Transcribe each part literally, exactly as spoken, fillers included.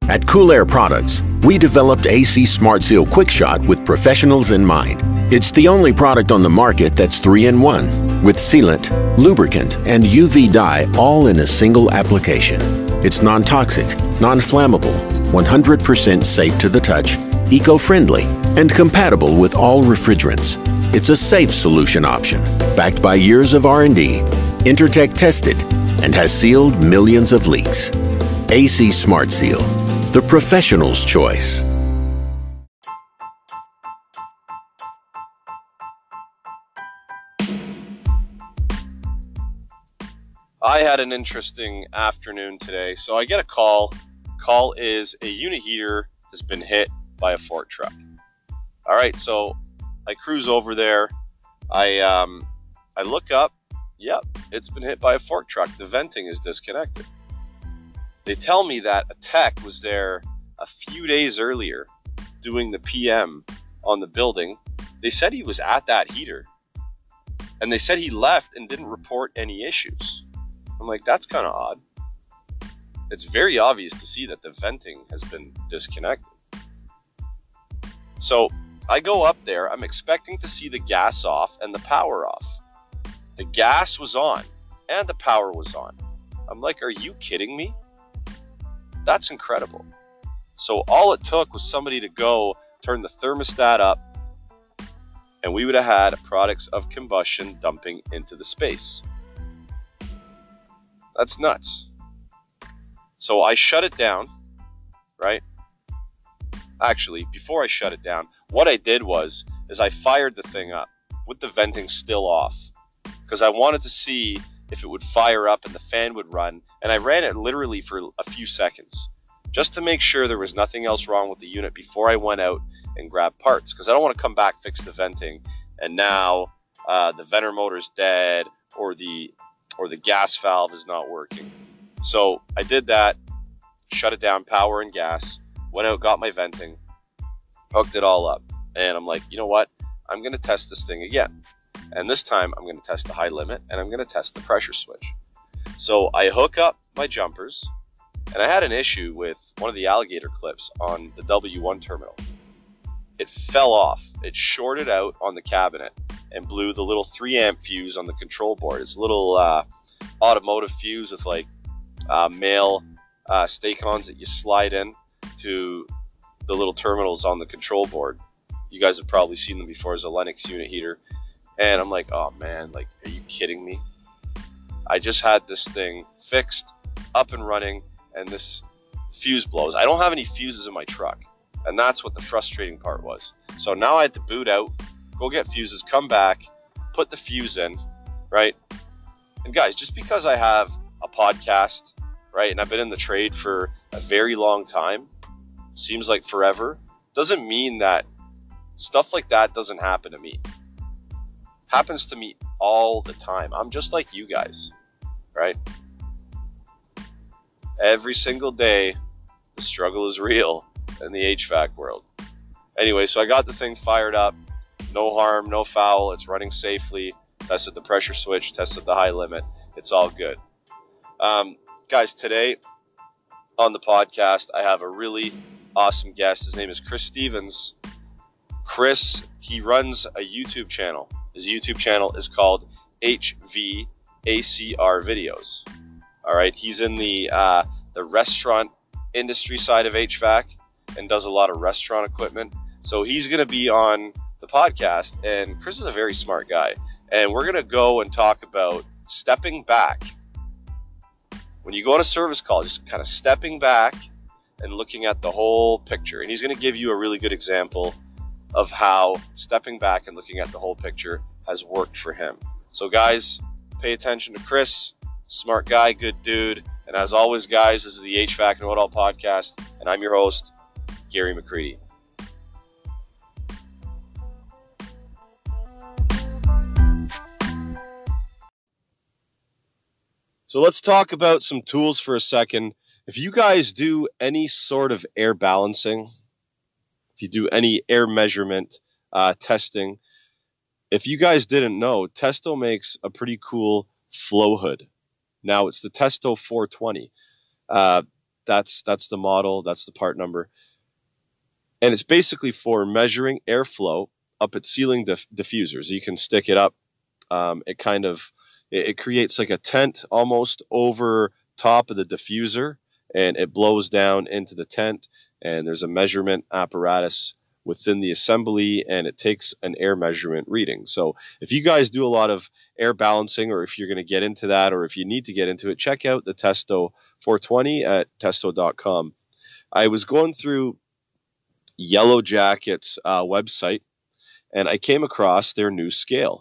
At Cool Air Products, we developed A C Smart Seal Quick Shot with professionals in mind. It's the only product on the market that's three in one, with sealant, lubricant, and U V dye all in a single application. It's non-toxic, non-flammable, one hundred percent safe to the touch, eco-friendly, and compatible with all refrigerants. It's a safe solution option, backed by years of R and D, Intertech tested, and has sealed millions of leaks. A C Smart Seal, the professional's choice. I had an interesting afternoon today. So I get a call. Call is a unit heater has been hit by a fork truck. All right, so I cruise over there. I um, I look up. Yep, it's been hit by a fork truck. The venting is disconnected. They tell me that a tech was there a few days earlier doing the P M on the building. They said he was at that heater. And they said he left and didn't report any issues. I'm like, that's kind of odd. It's very obvious to see that the venting has been disconnected. So I go up there. I'm expecting to see the gas off and the power off. The gas was on and the power was on. I'm like, are you kidding me? That's incredible. So all it took was somebody to go turn the thermostat up, and we would have had products of combustion dumping into the space. That's nuts. So I shut it down, right? Actually, before I shut it down, what I did was, is I fired the thing up with the venting still off, because I wanted to see if it would fire up and the fan would run, and I ran it literally for a few seconds, just to make sure there was nothing else wrong with the unit before I went out and grabbed parts, because I don't want to come back, fix the venting, and now uh, the venter motor's dead, or the or the gas valve is not working. So I did that, shut it down, power and gas, went out, got my venting, hooked it all up, and I'm like, you know what? I'm going to test this thing again. And this time I'm going to test the high limit, and I'm going to test the pressure switch. So I hook up my jumpers, and I had an issue with one of the alligator clips on the W one terminal. It fell off. It shorted out on the cabinet and blew the little three amp fuse on the control board. It's a little uh, automotive fuse with like uh, male uh, Stacons that you slide in to the little terminals on the control board. You guys have probably seen them before as a Lennox unit heater. And I'm like, oh man, like, are you kidding me? I just had this thing fixed, up and running, and this fuse blows. I don't have any fuses in my truck. And that's what the frustrating part was. So now I had to boot out, go get fuses, come back, put the fuse in, right? And guys, just because I have a podcast, right, and I've been in the trade for a very long time, seems like forever, doesn't mean that stuff like that doesn't happen to me. Happens to me all the time. I'm just like you guys, right? Every single day, the struggle is real in the H V A C world. Anyway, so I got the thing fired up. No harm, no foul. It's running safely. Tested the pressure switch, tested the high limit. It's all good. Um, guys, today on the podcast, I have a really awesome guest. His name is Chris Stevens. Chris, he runs a YouTube channel. His YouTube channel is called H V A C R Videos. All right, he's in the uh, the restaurant industry side of H V A C and does a lot of restaurant equipment. So he's going to be on the podcast, and Chris is a very smart guy. And we're going to go and talk about stepping back. When you go on a service call, just kind of stepping back and looking at the whole picture. And he's going to give you a really good example of how stepping back and looking at the whole picture has worked for him. So guys, pay attention to Chris. Smart guy, good dude. And as always, guys, this is the H V A C Know It All podcast, and I'm your host, Gary McCready. So let's talk about some tools for a second. If you guys do any sort of air balancing, if you do any air measurement uh, testing, if you guys didn't know, Testo makes a pretty cool flow hood. Now, it's the Testo four twenty. Uh, That's that's the model. That's the part number. And it's basically for measuring airflow up at ceiling diff- diffusers. You can stick it up. Um, it kind of it, it creates like a tent almost over top of the diffuser, and it blows down into the tent. And there's a measurement apparatus within the assembly, and it takes an air measurement reading. So if you guys do a lot of air balancing, or if you're going to get into that, or if you need to get into it, check out the Testo four twenty at testo dot com. I was going through Yellow Jacket's uh, website, and I came across their new scale.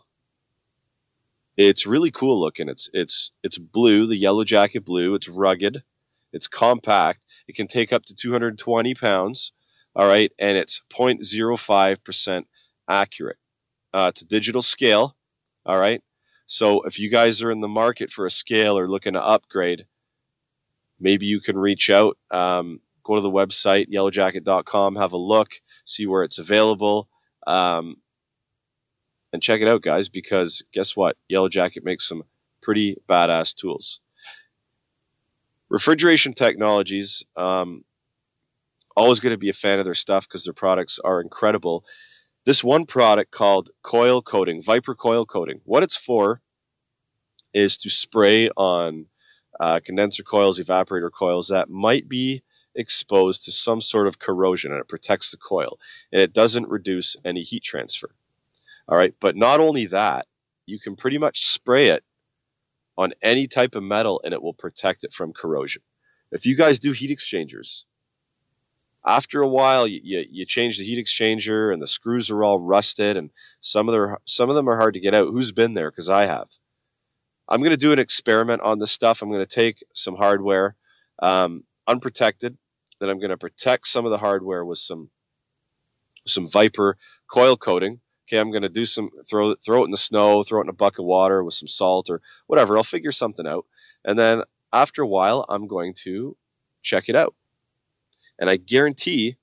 It's really cool looking. It's it's it's blue, the Yellow Jacket blue. It's rugged. It's compact. It can take up to two hundred twenty pounds. All right, and it's zero point zero five percent accurate. Uh, it's a digital scale. All right. So if you guys are in the market for a scale or looking to upgrade, maybe you can reach out. Um, go to the website, yellow jacket dot com, have a look, see where it's available. Um, And check it out, guys, because guess what? Yellow Jacket makes some pretty badass tools. Refrigeration Technologies, um, always going to be a fan of their stuff because their products are incredible. This one product called Coil Coating, Viper Coil Coating, what it's for is to spray on uh, condenser coils, evaporator coils that might be exposed to some sort of corrosion, and it protects the coil. And it doesn't reduce any heat transfer. All right, but not only that, you can pretty much spray it on any type of metal and it will protect it from corrosion. If you guys do heat exchangers, after a while you, you, you change the heat exchanger and the screws are all rusted and some of, their, some of them are hard to get out. Who's been there? Because I have. I'm going to do an experiment on this stuff. I'm going to take some hardware, um, unprotected, then I'm going to protect some of the hardware with some, some Viper coil coating. Okay, I'm going to do some, throw, throw it in the snow, throw it in a bucket of water with some salt or whatever. I'll figure something out. And then after a while, I'm going to check it out. And I guarantee,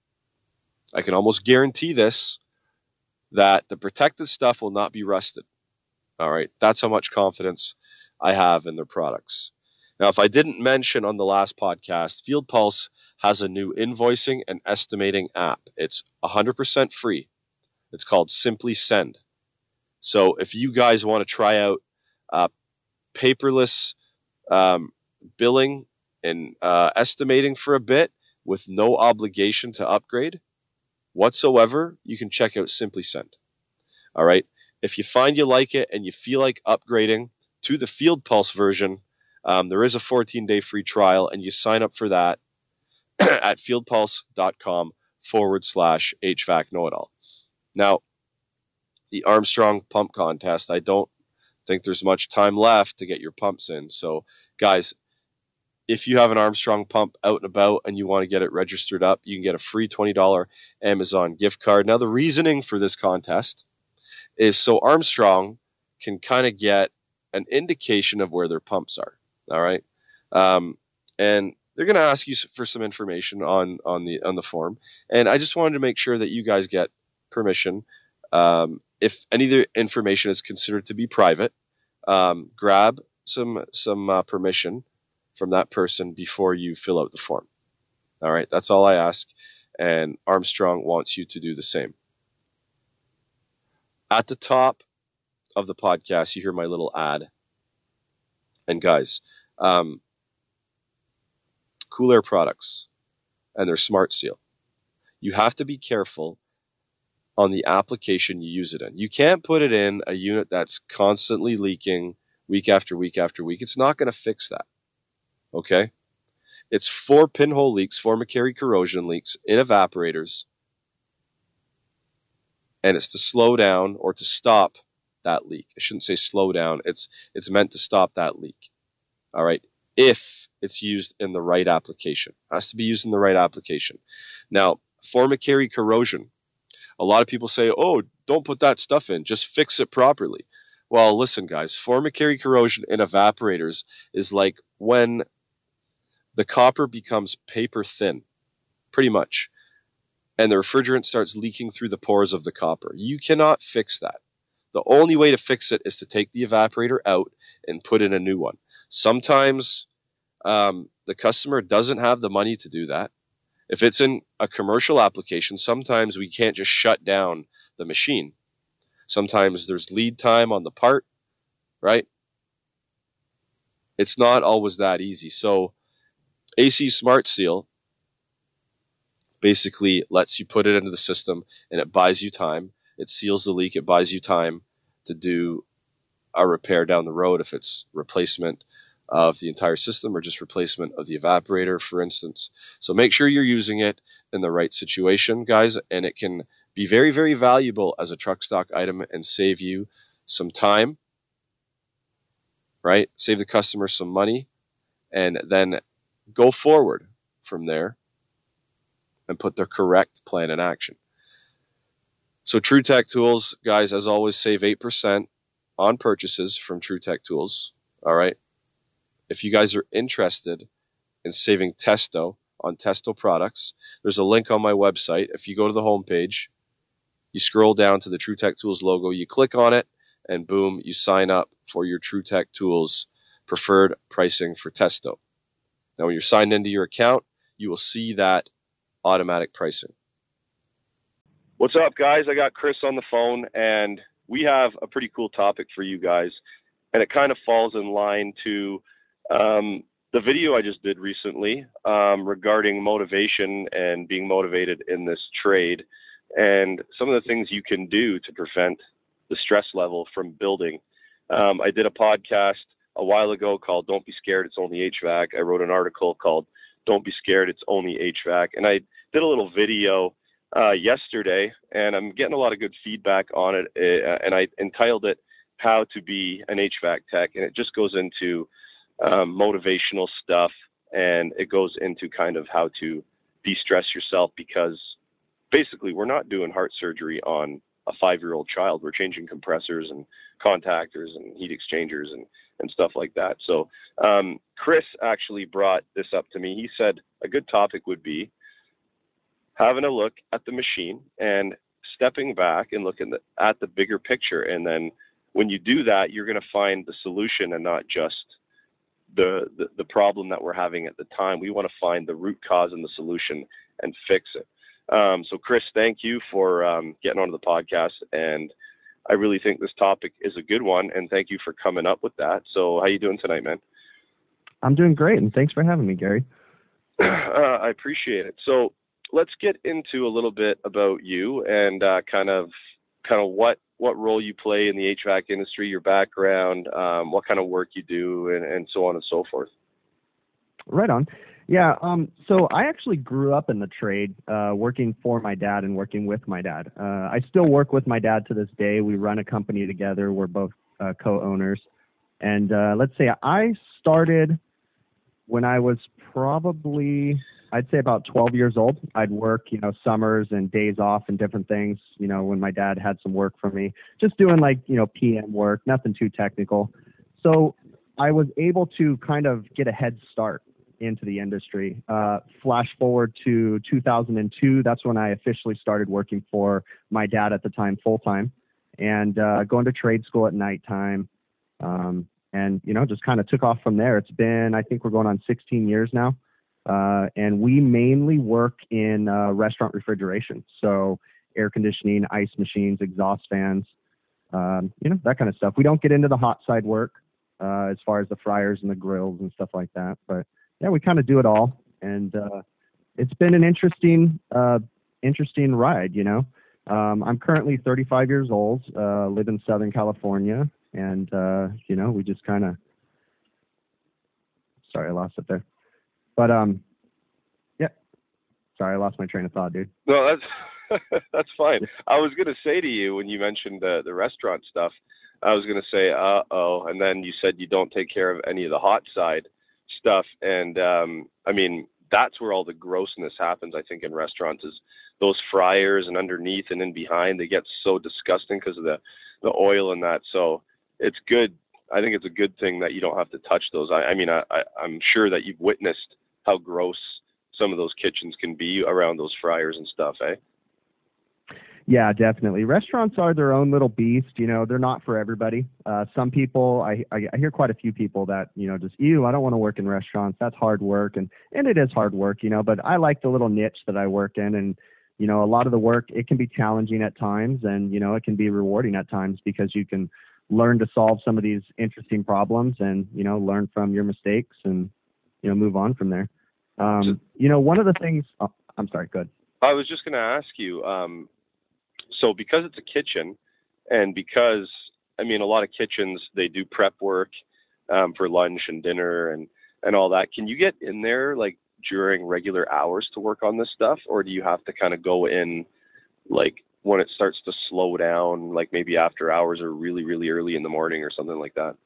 I can almost guarantee this, that the protected stuff will not be rusted. All right, that's how much confidence I have in their products. Now, if I didn't mention on the last podcast, Field Pulse has a new invoicing and estimating app. It's one hundred percent free. It's called Simply Send. So if you guys want to try out uh, paperless um, billing and uh, estimating for a bit with no obligation to upgrade whatsoever, you can check out Simply Send. All right. If you find you like it and you feel like upgrading to the Field Pulse version, um, there is a fourteen-day free trial, and you sign up for that at fieldpulse.com forward slash HVAC know-it-all. Now, the Armstrong pump contest, I don't think there's much time left to get your pumps in. So, guys, if you have an Armstrong pump out and about and you want to get it registered up, you can get a free twenty dollars Amazon gift card. Now, the reasoning for this contest is so Armstrong can kind of get an indication of where their pumps are. All right. Um, and they're going to ask you for some information on, on the, on the form. And I just wanted to make sure that you guys get permission. Um, if any of the information is considered to be private, um, grab some, some uh, permission from that person before you fill out the form. All right. That's all I ask. And Armstrong wants you to do the same. At the top of the podcast, you hear my little ad. And guys, um, Cool Air products and their Smart Seal. You have to be careful on the application you use it in. You can't put it in a unit that's constantly leaking week after week after week. It's not going to fix that. Okay? It's for pinhole leaks, for Macquarie corrosion leaks in evaporators. And it's to slow down or to stop that leak. I shouldn't say slow down. It's it's meant to stop that leak. All right? If it's used in the right application. It has to be used in the right application. Now, for Macquarie corrosion, a lot of people say, oh, don't put that stuff in. Just fix it properly. Well, listen, guys. For Macquarie corrosion in evaporators is like when the copper becomes paper thin, pretty much, and the refrigerant starts leaking through the pores of the copper. You cannot fix that. The only way to fix it is to take the evaporator out and put in a new one. Sometimes um, the customer doesn't have the money to do that. If it's in a commercial application, sometimes we can't just shut down the machine. Sometimes there's lead time on the part, right? It's not always that easy. So A C Smart Seal basically lets you put it into the system, and it buys you time. It seals the leak. It buys you time to do a repair down the road if it's replacement of the entire system or just replacement of the evaporator, for instance. So make sure you're using it in the right situation, guys, and it can be very, very valuable as a truck stock item and save you some time, right? Save the customer some money, and then go forward from there and put the correct plan in action. So TruTech Tools, guys, as always, save eight percent on purchases from TruTech Tools, all right? If you guys are interested in saving Testo on Testo products, there's a link on my website. If you go to the homepage, you scroll down to the TruTech Tools logo, you click on it, and boom, you sign up for your TruTech Tools preferred pricing for Testo. Now, when you're signed into your account, you will see that automatic pricing. What's up, guys? I got Chris on the phone, and we have a pretty cool topic for you guys, and it kind of falls in line to um, the video I just did recently um, regarding motivation and being motivated in this trade, and some of the things you can do to prevent the stress level from building. Um, I did a podcast a while ago called Don't Be Scared, It's Only H V A C. I wrote an article called Don't Be Scared, It's Only H V A C. And I did a little video uh, yesterday, and I'm getting a lot of good feedback on it. Uh, and I entitled it How to Be an H V A C Tech. And it just goes into um, motivational stuff, and it goes into kind of how to de-stress yourself, because basically we're not doing heart surgery on a five-year-old child. We're changing compressors and contactors and heat exchangers and, and stuff like that. So um, Chris actually brought this up to me. He said a good topic would be having a look at the machine and stepping back and looking at the, at the bigger picture. And then when you do that, you're going to find the solution and not just the, the, the problem that we're having at the time. We want to find the root cause and the solution and fix it. Um, so Chris, thank you for um, getting onto the podcast, and I really think this topic is a good one, and thank you for coming up with that. So how you doing tonight, man? I'm doing great, and thanks for having me, Gary. Uh, I appreciate it. So let's get into a little bit about you and uh, kind of kind of what what role you play in the H V A C industry, your background, um, what kind of work you do, and, and so on and so forth. Right on. Yeah, um, so I actually grew up in the trade, uh, working for my dad and working with my dad. Uh, I still work with my dad to this day. We run a company together. We're both uh, co-owners. And uh, let's say I started when I was probably, I'd say about twelve years old. I'd work, you know, summers and days off and different things, you know, when my dad had some work for me, just doing like, you know, P M work, nothing too technical. So I was able to kind of get a head start into the industry. Uh, flash forward to two thousand two, that's when I officially started working for my dad at the time, full time, and uh, going to trade school at nighttime. Um, and, you know, just kind of took off from there. It's been, I think we're going on sixteen years now. Uh, and we mainly work in uh, restaurant refrigeration. So air conditioning, ice machines, exhaust fans, um, you know, that kind of stuff. We don't get into the hot side work uh, as far as the fryers and the grills and stuff like that. But yeah, we kind of do it all, and uh, it's been an interesting, uh, interesting ride. You know, um, I'm currently thirty-five years old, uh, live in Southern California, and uh, you know, we just kind of. Sorry, I lost it there, but um, yeah, sorry, I lost my train of thought, dude. No, that's that's fine. I was gonna say to you when you mentioned the the restaurant stuff, I was gonna say, uh oh, and then you said you don't take care of any of the hot side stuff, and um I mean, that's where all the grossness happens, I think, in restaurants, is those fryers and underneath and in behind. They get so disgusting because of the the oil and that. So it's good. I think it's a good thing that you don't have to touch those. I, I mean, I, I I'm sure that you've witnessed how gross some of those kitchens can be around those fryers and stuff, eh? Yeah, definitely. Restaurants are their own little beast. You know, they're not for everybody. Uh, some people, I, I, I hear quite a few people that, you know, just, ew, I don't want to work in restaurants. That's hard work. And, and it is hard work, you know, but I like the little niche that I work in. And, you know, a lot of the work, it can be challenging at times, and, you know, it can be rewarding at times because you can learn to solve some of these interesting problems and, you know, learn from your mistakes and, you know, move on from there. Um, you know, one of the things, oh, I'm sorry, go ahead. I was just going to ask you, um, so because it's a kitchen, and because, I mean, a lot of kitchens, they do prep work um, for lunch and dinner and, and all that. Can you get in there like during regular hours to work on this stuff? Or do you have to kind of go in like when it starts to slow down, like maybe after hours or really, really early in the morning or something like that?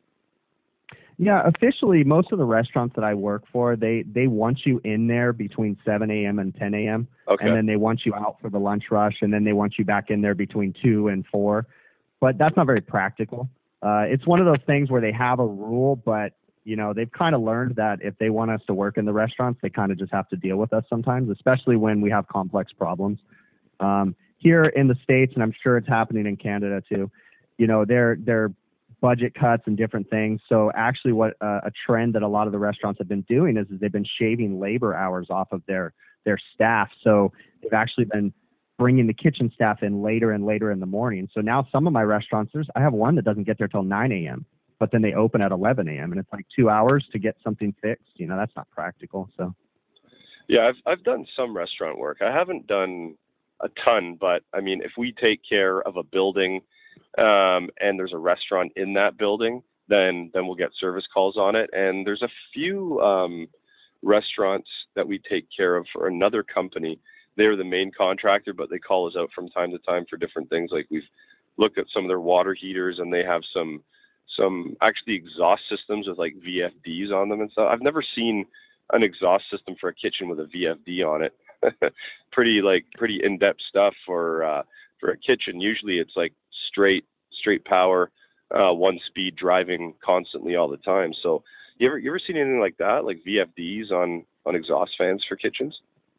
Yeah, officially, most of the restaurants that I work for, they, they want you in there between seven a.m. and ten a.m. Okay. And then they want you out for the lunch rush, and then they want you back in there between two and four. But that's not very practical. Uh, it's one of those things where they have a rule, but, you know, they've kind of learned that if they want us to work in the restaurants, they kind of just have to deal with us sometimes, especially when we have complex problems. Um, here in the States, and I'm sure it's happening in Canada too, you know, they're, they're budget cuts and different things. So actually what uh, a trend that a lot of the restaurants have been doing is, is they've been shaving labor hours off of their, their staff. So they've actually been bringing the kitchen staff in later and later in the morning. So now some of my restaurants, there's, I have one that doesn't get there till nine a.m., but then they open at eleven a.m. and it's like two hours to get something fixed. You know, that's not practical. So yeah, I've, I've done some restaurant work. I haven't done a ton, but I mean, if we take care of a building, um, and there's a restaurant in that building, then then we'll get service calls on it. And there's a few um, restaurants that we take care of for another company. They're the main contractor, but they call us out from time to time for different things. Like we've looked at some of their water heaters, and they have some some actually exhaust systems with like V F Ds on them and stuff. I've never seen an exhaust system for a kitchen with a V F D on it. pretty like pretty in-depth stuff for uh, for a kitchen. Usually it's like straight straight power, uh, one speed driving constantly all the time. So you ever you ever seen anything like that, like V F Ds on on exhaust fans for kitchens?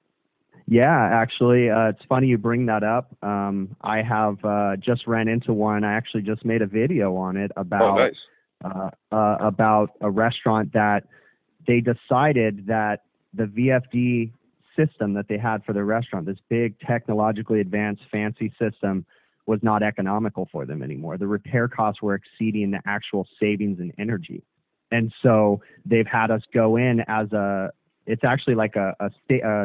Yeah, actually, uh, it's funny you bring that up. Um, I have uh, just ran into one. I actually just made a video on it about oh, nice. uh, uh, about a restaurant that they decided that the V F D system that they had for their restaurant, this big technologically advanced fancy system, was not economical for them anymore. The repair costs were exceeding the actual savings in energy. And so they've had us go in as a, it's actually like a, a state, a,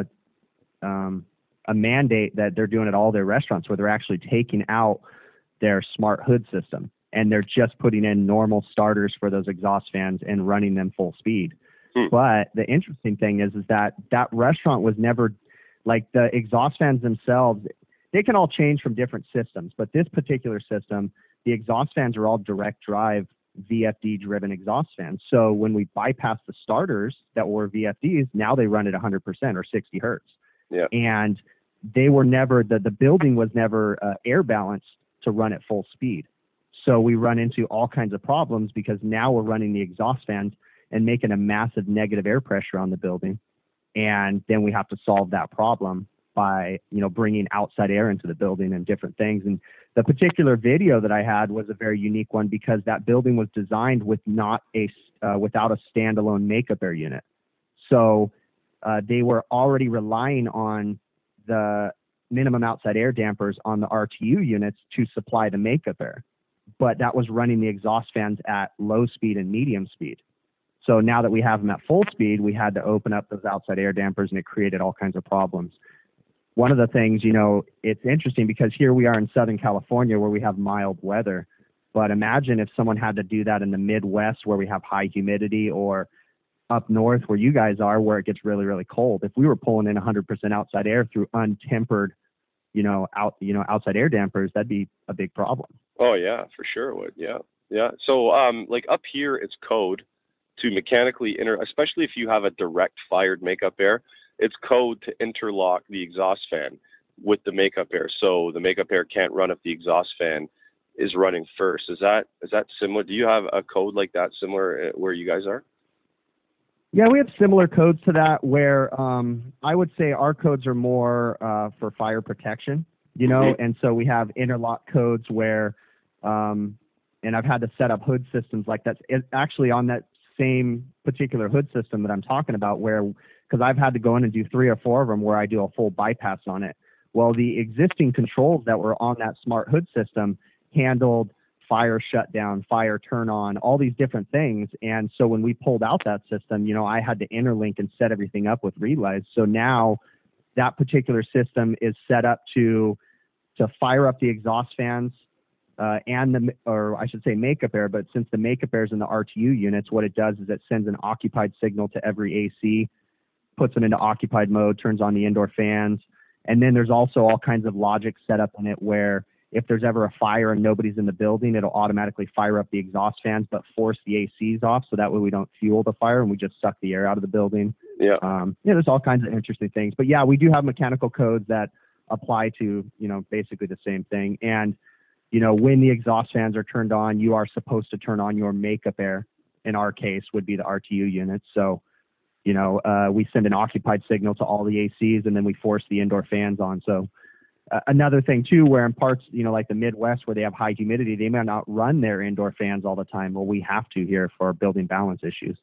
um, a mandate that they're doing at all their restaurants, where they're actually taking out their smart hood system and they're just putting in normal starters for those exhaust fans and running them full speed. But the interesting thing is, is that that restaurant was never, like the exhaust fans themselves, they can all change from different systems. But this particular system, the exhaust fans are all direct drive V F D driven exhaust fans. So when we bypass the starters that were V F Ds, now they run at one hundred percent or sixty hertz. Yeah. And they were never, the, the building was never uh, air balanced to run at full speed. So we run into all kinds of problems because now we're running the exhaust fans and making a massive negative air pressure on the building. And then we have to solve that problem by, you know, bringing outside air into the building and different things. And the particular video that I had was a very unique one because that building was designed with not a, uh, without a standalone makeup air unit. So uh, they were already relying on the minimum outside air dampers on the R T U units to supply the makeup air. But that was running the exhaust fans at low speed and medium speed. So now that we have them at full speed, we had to open up those outside air dampers, and it created all kinds of problems. One of the things, you know, it's interesting because here we are in Southern California where we have mild weather. But imagine if someone had to do that in the Midwest where we have high humidity, or up north where you guys are where it gets really, really cold. If we were pulling in one hundred percent outside air through untempered, you know, out, you know, outside air dampers, that'd be a big problem. Oh, yeah, for sure it would. Yeah. Yeah. So um, like up here, it's code to mechanically inter, especially if you have a direct fired makeup air, it's code to interlock the exhaust fan with the makeup air. So the makeup air can't run if the exhaust fan is running first. Is that, is that similar? Do you have a code like that similar where you guys are? Yeah, we have similar codes to that where um, I would say our codes are more uh, for fire protection. you know, and so we have interlock codes where, um, and I've had to set up hood systems like that. It's actually on that same particular hood system that I'm talking about where, because I've had to go in and do three or four of them where I do a full bypass on it. Well, the existing controls that were on that smart hood system handled fire shutdown, fire turn on, all these different things. And so when we pulled out that system, you know, I had to interlink and set everything up with relays. So now that particular system is set up to to fire up the exhaust fans uh, and the, or I should say makeup air, but since the makeup air is in the R T U units, what it does is it sends an occupied signal to every A C, puts them into occupied mode, turns on the indoor fans. And then there's also all kinds of logic set up in it where if there's ever a fire and nobody's in the building, it'll automatically fire up the exhaust fans, but force the A Cs off. So that way we don't fuel the fire and we just suck the air out of the building. Yeah. Um, yeah, there's all kinds of interesting things, but yeah, we do have mechanical codes that apply to, you know, basically the same thing. And, you know, when the exhaust fans are turned on, you are supposed to turn on your makeup air. In our case would be the R T U units. So, you know, uh, we send an occupied signal to all the A Cs and then we force the indoor fans on. So uh, another thing too, where in parts, you know, like the Midwest where they have high humidity, they may not run their indoor fans all the time. Well, we have to here for building balance issues.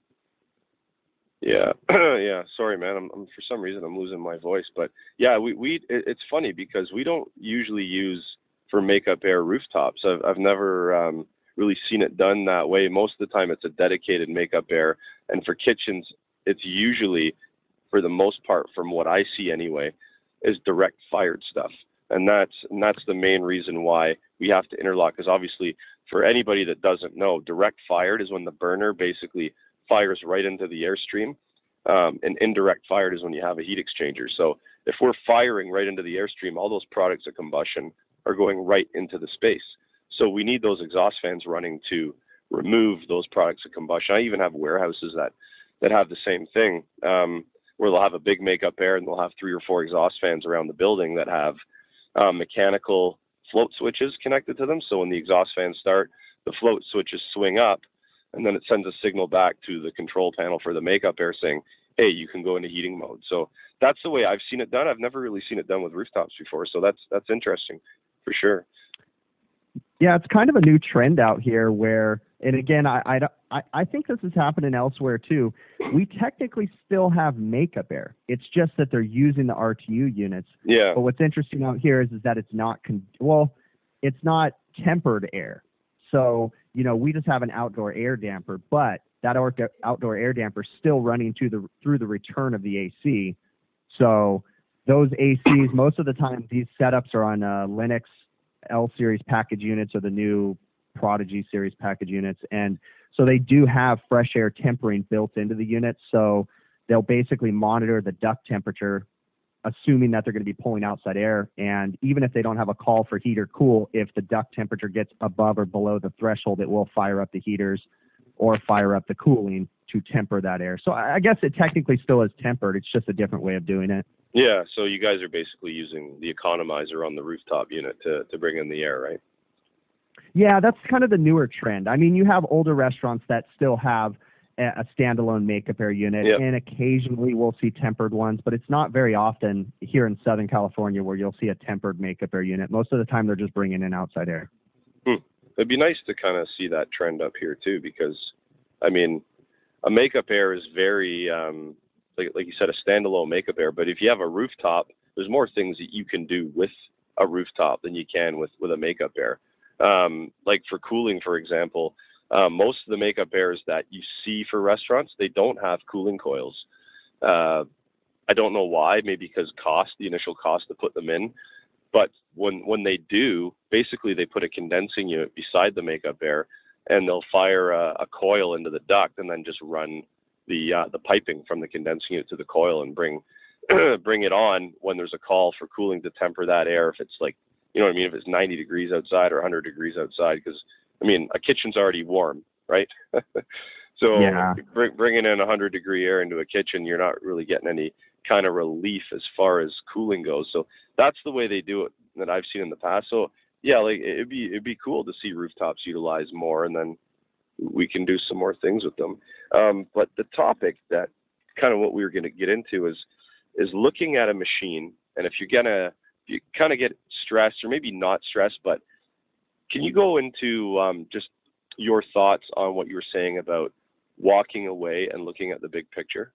Yeah, yeah. Sorry, man. I'm, I'm for some reason I'm losing my voice, but yeah, we we it, it's funny because we don't usually use for makeup air rooftops. I've I've never um, really seen it done that way. Most of the time, it's a dedicated makeup air, and for kitchens, it's usually, for the most part, from what I see anyway, is direct fired stuff, and that's and that's the main reason why we have to interlock. Because obviously, for anybody that doesn't know, direct fired is when the burner basically fires right into the airstream, um, and indirect fired is when you have a heat exchanger. So if we're firing right into the airstream, all those products of combustion are going right into the space. So we need those exhaust fans running to remove those products of combustion. I even have warehouses that that have the same thing, um, where they'll have a big makeup air and they'll have three or four exhaust fans around the building that have um, mechanical float switches connected to them. So when the exhaust fans start, the float switches swing up, and then it sends a signal back to the control panel for the makeup air saying, hey, you can go into heating mode. So that's the way I've seen it done. I've never really seen it done with rooftops before. So that's that's interesting for sure. Yeah, it's kind of a new trend out here where, and again, I, I, I think this is happening elsewhere too. We technically still have makeup air. It's just that they're using the R T U units. Yeah. But what's interesting out here is, is that it's not, con- well, it's not tempered air. So, you know, we just have an outdoor air damper, but that outdoor air damper is still running to the, through the return of the A C. So those A Cs, most of the time, these setups are on uh, Linux L series package units or the new Prodigy series package units. And so they do have fresh air tempering built into the unit. So they'll basically monitor the duct temperature, assuming that they're going to be pulling outside air. And even if they don't have a call for heat or cool, if the duct temperature gets above or below the threshold, it will fire up the heaters or fire up the cooling to temper that air. So I guess it technically still is tempered. It's just a different way of doing it. Yeah, so you guys are basically using the economizer on the rooftop unit to, to bring in the air, right? Yeah, that's kind of the newer trend. I mean, you have older restaurants that still have a, a standalone makeup air unit, yep. And occasionally we'll see tempered ones, but it's not very often here in Southern California where you'll see a tempered makeup air unit. Most of the time they're just bringing in outside air. Hmm. It'd be nice to kind of see that trend up here too, because, I mean, a makeup air is very... Um, Like, like you said, a standalone makeup air. But if you have a rooftop, there's more things that you can do with a rooftop than you can with, with a makeup air. Um, like for cooling, for example, uh, most of the makeup airs that you see for restaurants, they don't have cooling coils. Uh, I don't know why, maybe because cost, the initial cost to put them in. But when when they do, basically they put a condensing unit beside the makeup air, and they'll fire a, a coil into the duct and then just run the uh, the piping from the condensing unit to the coil and bring bring it on when there's a call for cooling to temper that air. If it's like, you know what I mean, if it's ninety degrees outside or one hundred degrees outside, because I mean a kitchen's already warm, right? So yeah. bring, bringing in one hundred degree air into a kitchen, you're not really getting any kind of relief as far as cooling goes. So that's the way they do it that I've seen in the past. So yeah, like it'd be it'd be cool to see rooftops utilize more, and then we can do some more things with them. Um, but the topic that kind of what we were going to get into is, is looking at a machine. And if you're going to you kind of get stressed, or maybe not stressed, but can you go into um, just your thoughts on what you were saying about walking away and looking at the big picture?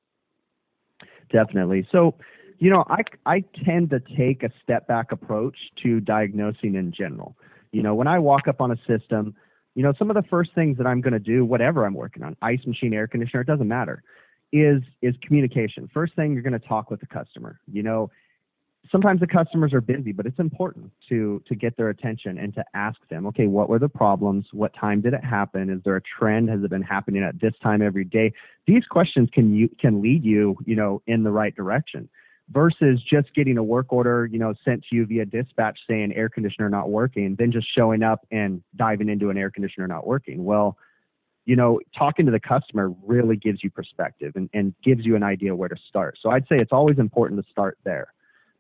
Definitely. So, you know, I, I tend to take a step back approach to diagnosing in general. You know, when I walk up on a system, you know, some of the first things that I'm going to do, whatever I'm working on, ice machine, air conditioner, it doesn't matter, is is communication. First thing, you're going to talk with the customer. You know, sometimes the customers are busy, but it's important to to get their attention and to ask them, okay, what were the problems? What time did it happen? Is there a trend? Has it been happening at this time every day? These questions can you can lead you, you know, in the right direction, versus just getting a work order, you know, sent to you via dispatch saying air conditioner not working, then just showing up and diving into an air conditioner not working. Well, you know, talking to the customer really gives you perspective and, and gives you an idea where to start. So I'd say it's always important to start there.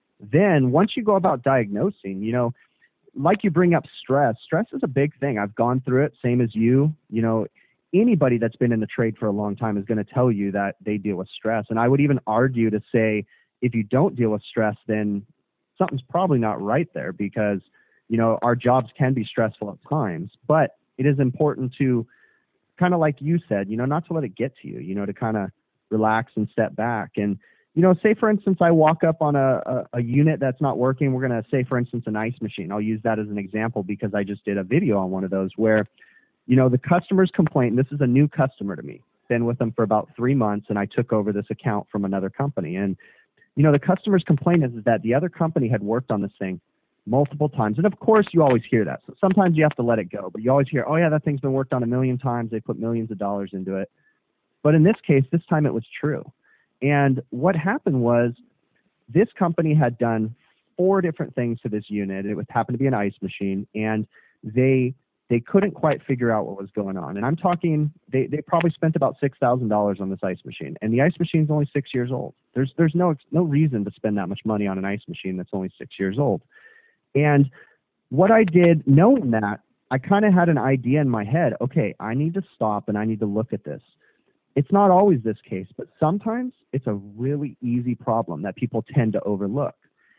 Then once you go about diagnosing, you know, like you bring up stress, stress is a big thing. I've gone through it, same as you. You know, anybody that's been in the trade for a long time is going to tell you that they deal with stress. And I would even argue to say, if you don't deal with stress, then something's probably not right there, because, you know, our jobs can be stressful at times, but it is important to kind of, like you said, you know, not to let it get to you, you know, to kind of relax and step back. And, you know, say, for instance, I walk up on a, a, a unit that's not working. We're going to say, for instance, an ice machine. I'll use that as an example because I just did a video on one of those where, you know, the customer's complaint, and this is a new customer to me, been with them for about three months, and I took over this account from another company. And, you know, the customer's complaint is, is that the other company had worked on this thing multiple times. And of course, you always hear that. So sometimes you have to let it go, but you always hear, oh yeah, that thing's been worked on a million times. They put millions of dollars into it. But in this case, this time it was true. And what happened was, this company had done four different things to this unit. It was happened to be an ice machine, and they they couldn't quite figure out what was going on. And I'm talking, they, they probably spent about six thousand dollars on this ice machine, and the ice machine's only six years old. There's there's no no reason to spend that much money on an ice machine that's only six years old. And what I did, knowing that, I kind of had an idea in my head. Okay, I need to stop and I need to look at this. It's not always this case, but sometimes it's a really easy problem that people tend to overlook.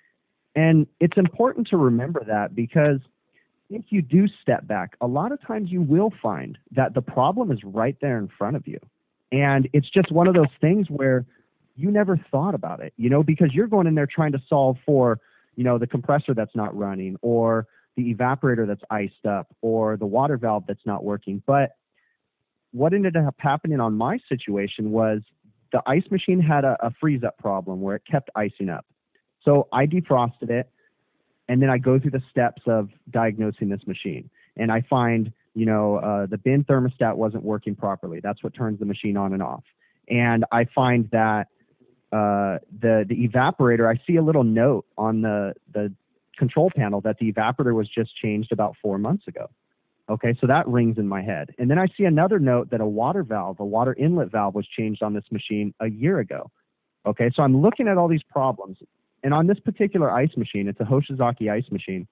And it's important to remember that, because if you do step back, a lot of times you will find that the problem is right there in front of you. And it's just one of those things where you never thought about it, you know, because you're going in there trying to solve for, you know, the compressor that's not running, or the evaporator that's iced up, or the water valve that's not working. But what ended up happening on my situation was the ice machine had a, a freeze up problem where it kept icing up. So I defrosted it, and then I go through the steps of diagnosing this machine. And I find, you know, uh, the bin thermostat wasn't working properly. That's what turns the machine on and off. And I find that uh, the, the evaporator, I see a little note on the, the control panel that the evaporator was just changed about four months ago. Okay, so that rings in my head. And then I see another note that a water valve, a water inlet valve, was changed on this machine a year ago. Okay, so I'm looking at all these problems. And on this particular ice machine, it's a Hoshizaki ice machine.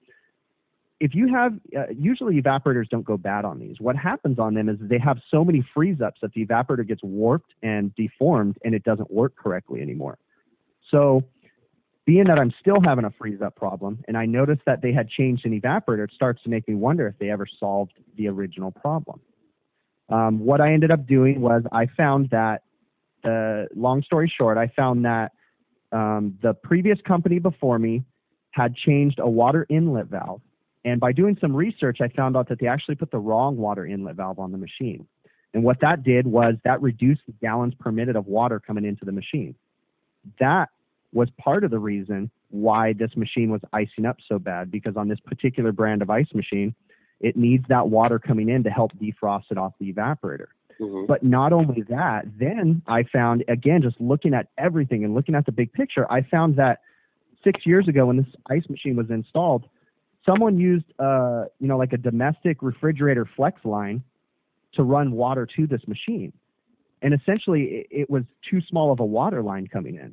If you have, uh, usually evaporators don't go bad on these. What happens on them is they have so many freeze-ups that the evaporator gets warped and deformed, and it doesn't work correctly anymore. So being that I'm still having a freeze-up problem, and I noticed that they had changed an evaporator, it starts to make me wonder if they ever solved the original problem. Um, what I ended up doing was I found that, uh, long story short, I found that um, the previous company before me had changed a water inlet valve. And by doing some research, I found out that they actually put the wrong water inlet valve on the machine. And what that did was that reduced the gallons permitted of water coming into the machine. That was part of the reason why this machine was icing up so bad, because on this particular brand of ice machine, it needs that water coming in to help defrost it off the evaporator. Mm-hmm. But not only that, then I found, again, just looking at everything and looking at the big picture, I found that six years ago when this ice machine was installed, someone used, uh, you know, like a domestic refrigerator flex line to run water to this machine. And essentially, it, it was too small of a water line coming in.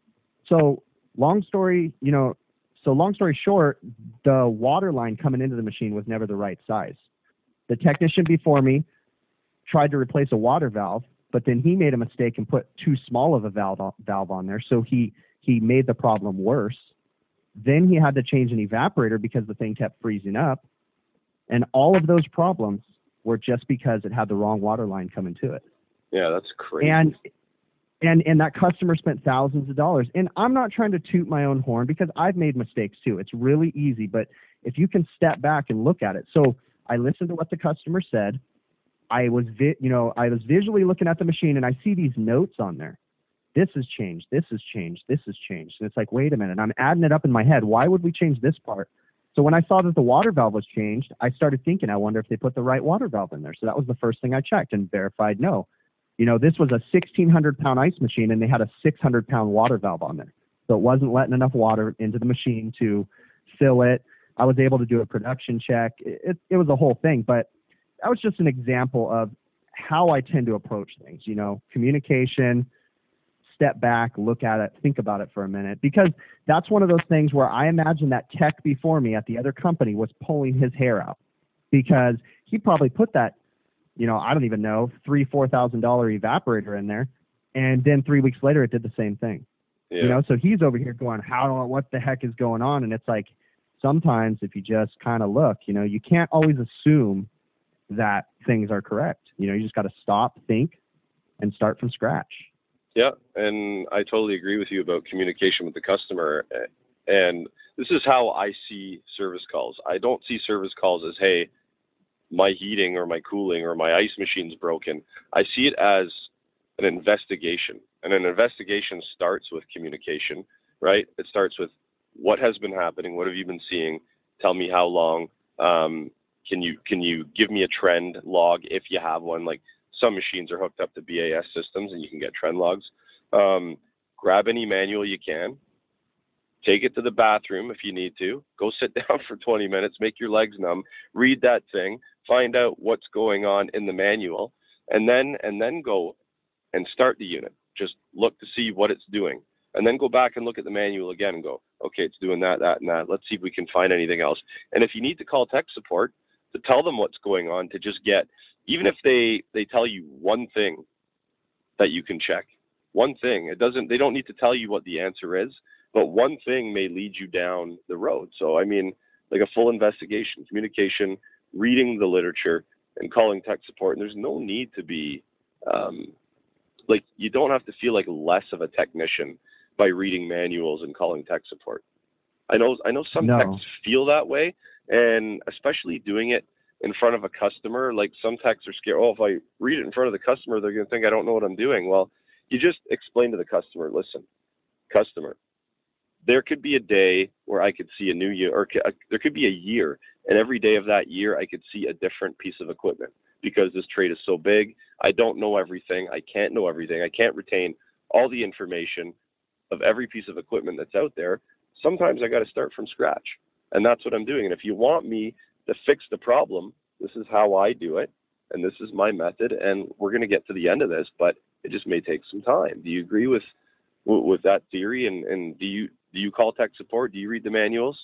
So long story, you know, so long story short, the water line coming into the machine was never the right size. The technician before me tried to replace a water valve, but then he made a mistake and put too small of a valve valve on there. So he he made the problem worse. Then he had to change an evaporator because the thing kept freezing up. And all of those problems were just because it had the wrong water line coming to it. Yeah, that's crazy. And and and that customer spent thousands of dollars. And I'm not trying to toot my own horn because I've made mistakes too. It's really easy, but if you can step back and look at it. So I listened to what the customer said. I was, vi- you know, I was visually looking at the machine, and I see these notes on there. This has changed. This has changed. This has changed. And it's like, wait a minute. I'm adding it up in my head. Why would we change this part? So when I saw that the water valve was changed, I started thinking, I wonder if they put the right water valve in there. So that was the first thing I checked and verified no. You know, this was a sixteen hundred pound ice machine, and they had a six hundred pound water valve on there. So it wasn't letting enough water into the machine to fill it. I was able to do a production check. It, it, it was a whole thing, but that was just an example of how I tend to approach things. You know, communication, step back, look at it, think about it for a minute, because that's one of those things where I imagine that tech before me at the other company was pulling his hair out, because he probably put that, you know, I don't even know, three, four thousand dollar evaporator in there, and then three weeks later it did the same thing. Yeah. You know, so he's over here going, how, what the heck is going on? And it's like, sometimes if you just kind of look, you know, you can't always assume that things are correct. You know, you just got to stop, think, and start from scratch. Yeah, and I totally agree with you about communication with the customer. And this is how I see service calls. I don't see service calls as, hey, my heating or my cooling or my ice machine's broken. I see it as an investigation. And an investigation starts with communication, right? It starts with what has been happening, what have you been seeing, tell me how long, um, can you can you give me a trend log if you have one? Like, some machines are hooked up to B A S systems and you can get trend logs. Um, grab any manual you can, take it to the bathroom if you need to, go sit down for twenty minutes, make your legs numb, read that thing, find out what's going on in the manual, and then and then go and start the unit. Just look to see what it's doing. And then go back and look at the manual again and go, okay, it's doing that, that, and that. Let's see if we can find anything else. And if you need to call tech support to tell them what's going on, to just get, even if they, they tell you one thing that you can check, one thing, it doesn't, they don't need to tell you what the answer is, but one thing may lead you down the road. So, I mean, like a full investigation, communication, reading the literature, and calling tech support. And there's no need to be, um, like, you don't have to feel like less of a technician by reading manuals and calling tech support. I know I know some no. techs feel that way, and especially doing it in front of a customer, like some techs are scared, oh, if I read it in front of the customer, they're going to think I don't know what I'm doing. Well, you just explain to the customer, listen, customer, there could be a day where I could see a new year, or there could be a year, and every day of that year I could see a different piece of equipment, because this trade is so big. I don't know everything. I can't know everything. I can't retain all the information of every piece of equipment that's out there. Sometimes I got to start from scratch, and that's what I'm doing. And if you want me to fix the problem, this is how I do it, and this is my method, and we're going to get to the end of this, but it just may take some time. Do you agree with with that theory? And, and do you do you call tech support? Do you read the manuals?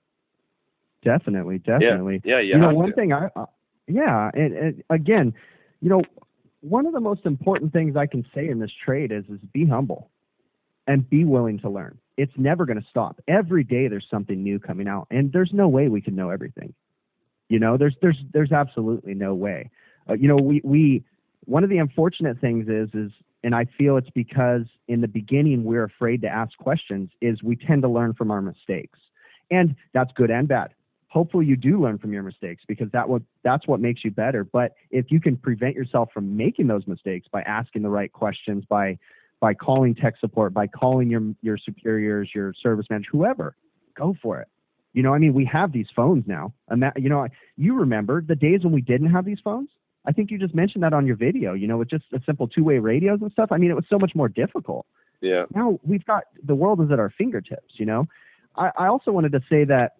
Definitely, definitely. Yeah, yeah. You, you know, one to. thing I, uh, yeah, and, and again, you know, one of the most important things I can say in this trade is is be humble and be willing to learn. It's never going to stop. Every day there's something new coming out, and there's no way we can know everything. You know, there's there's there's absolutely no way. Uh, you know, we we one of the unfortunate things is is, and I feel it's because in the beginning we're afraid to ask questions, is we tend to learn from our mistakes, and that's good and bad. Hopefully you do learn from your mistakes, because that what that's what makes you better. But if you can prevent yourself from making those mistakes by asking the right questions, by by calling tech support, by calling your your superiors, your service manager, whoever, go for it. You know, I mean, we have these phones now. And that, you know, you remember the days when we didn't have these phones? I think you just mentioned that on your video, you know, with just a simple two-way radios and stuff. I mean, it was so much more difficult. Yeah. Now we've got, the world is at our fingertips, you know. I, I also wanted to say that,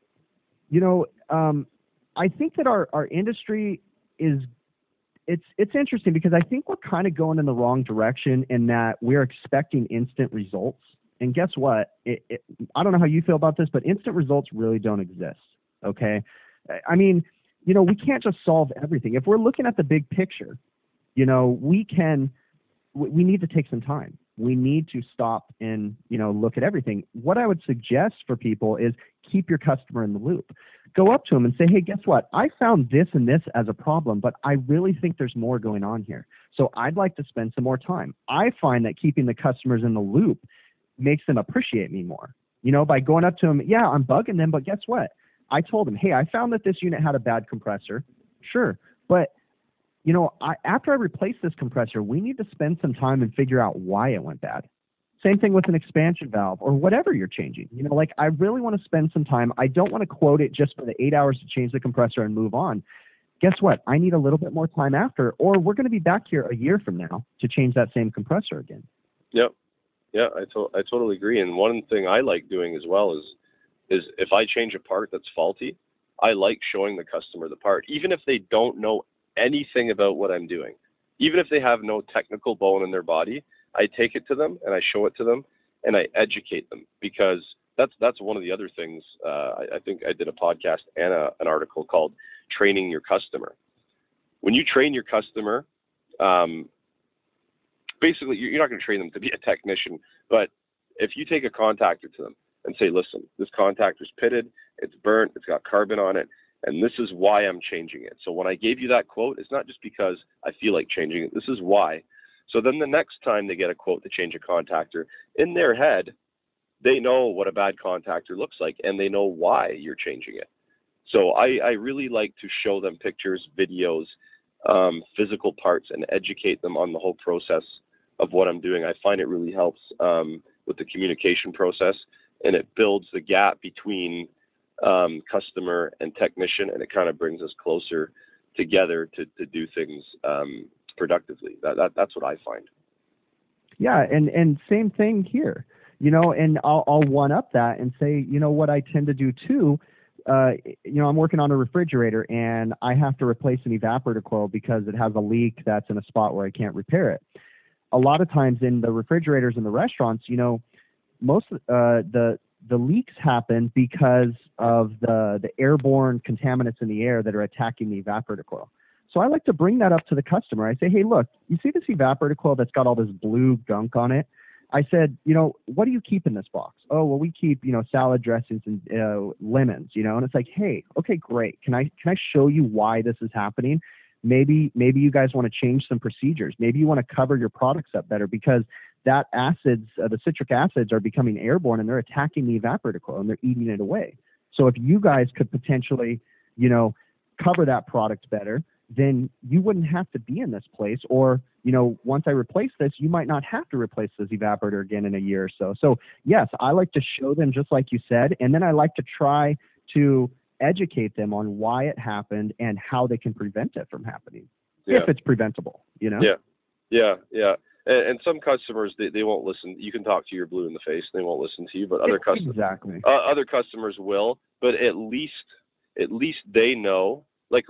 you know, um, I think that our, our industry is, it's it's interesting, because I think we're kind of going in the wrong direction in that we're expecting instant results. And guess what? It, it, I don't know how you feel about this, but instant results really don't exist, okay? I mean, you know, we can't just solve everything. If we're looking at the big picture, you know, we can, we need to take some time. we need to stop and, you know, look at everything. What I would suggest for people is keep your customer in the loop. Go up to them and say, hey, guess what? I found this and this as a problem, but I really think there's more going on here. So I'd like to spend some more time. I find that keeping the customers in the loop makes them appreciate me more. You know, by going up to them, yeah, I'm bugging them, but guess what? I told them, hey, I found that this unit had a bad compressor. Sure. But, you know, I, after I replace this compressor, we need to spend some time and figure out why it went bad. Same thing with an expansion valve or whatever you're changing. You know, like I really want to spend some time. I don't want to quote it just for the eight hours to change the compressor and move on. Guess what? I need a little bit more time after, or we're going to be back here a year from now to change that same compressor again. Yep. Yeah, I, to- I totally agree. And one thing I like doing as well is, is if I change a part that's faulty, I like showing the customer the part, even if they don't know anything about what I'm doing. Even if they have no technical bone in their body, I take it to them and I show it to them and I educate them, because that's that's one of the other things. Uh, I, I think I did a podcast and a, an article called Training Your Customer. When you train your customer, um, basically you're not going to train them to be a technician, but if you take a contactor to them and say, listen, this contactor's pitted, it's burnt, it's got carbon on it, and this is why I'm changing it. So when I gave you that quote, it's not just because I feel like changing it. This is why. So then the next time they get a quote to change a contactor, in their head, they know what a bad contactor looks like, and they know why you're changing it. So I, I really like to show them pictures, videos, um, physical parts, and educate them on the whole process of what I'm doing. I find it really helps um, with the communication process, and it builds the gap between um, customer and technician, and it kind of brings us closer together to, to do things um, productively. That, that that's what I find. Yeah, and and same thing here, you know, and I'll I'll one up that and say, you know, what I tend to do too, uh, you know, I'm working on a refrigerator and I have to replace an evaporator coil because it has a leak that's in a spot where I can't repair it. A lot of times in the refrigerators in the restaurants, you know, most uh, the the leaks happen because of the the airborne contaminants in the air that are attacking the evaporator coil. So I like to bring that up to the customer. I say, hey, look, you see this evaporator coil that's got all this blue gunk on it? I said, you know, what do you keep in this box? Oh, well, we keep, you know, salad dressings and uh, lemons, you know, and it's like, hey, okay, great. Can I can I show you why this is happening? Maybe maybe you guys want to change some procedures. Maybe you want to cover your products up better because that acids, uh, the citric acids are becoming airborne and they're attacking the evaporator coil and they're eating it away. So if you guys could potentially, you know, cover that product better, then you wouldn't have to be in this place. Or, you know, once I replace this, you might not have to replace this evaporator again in a year or so. So yes, I like to show them just like you said, and then I like to try to educate them on why it happened and how they can prevent it from happening, yeah. if it's preventable, you know? Yeah, yeah, yeah. And, and some customers, they, they won't listen. You can talk to your blue in the face, and they won't listen to you, but other customers, exactly. uh, other customers will, but at least, at least they know, like,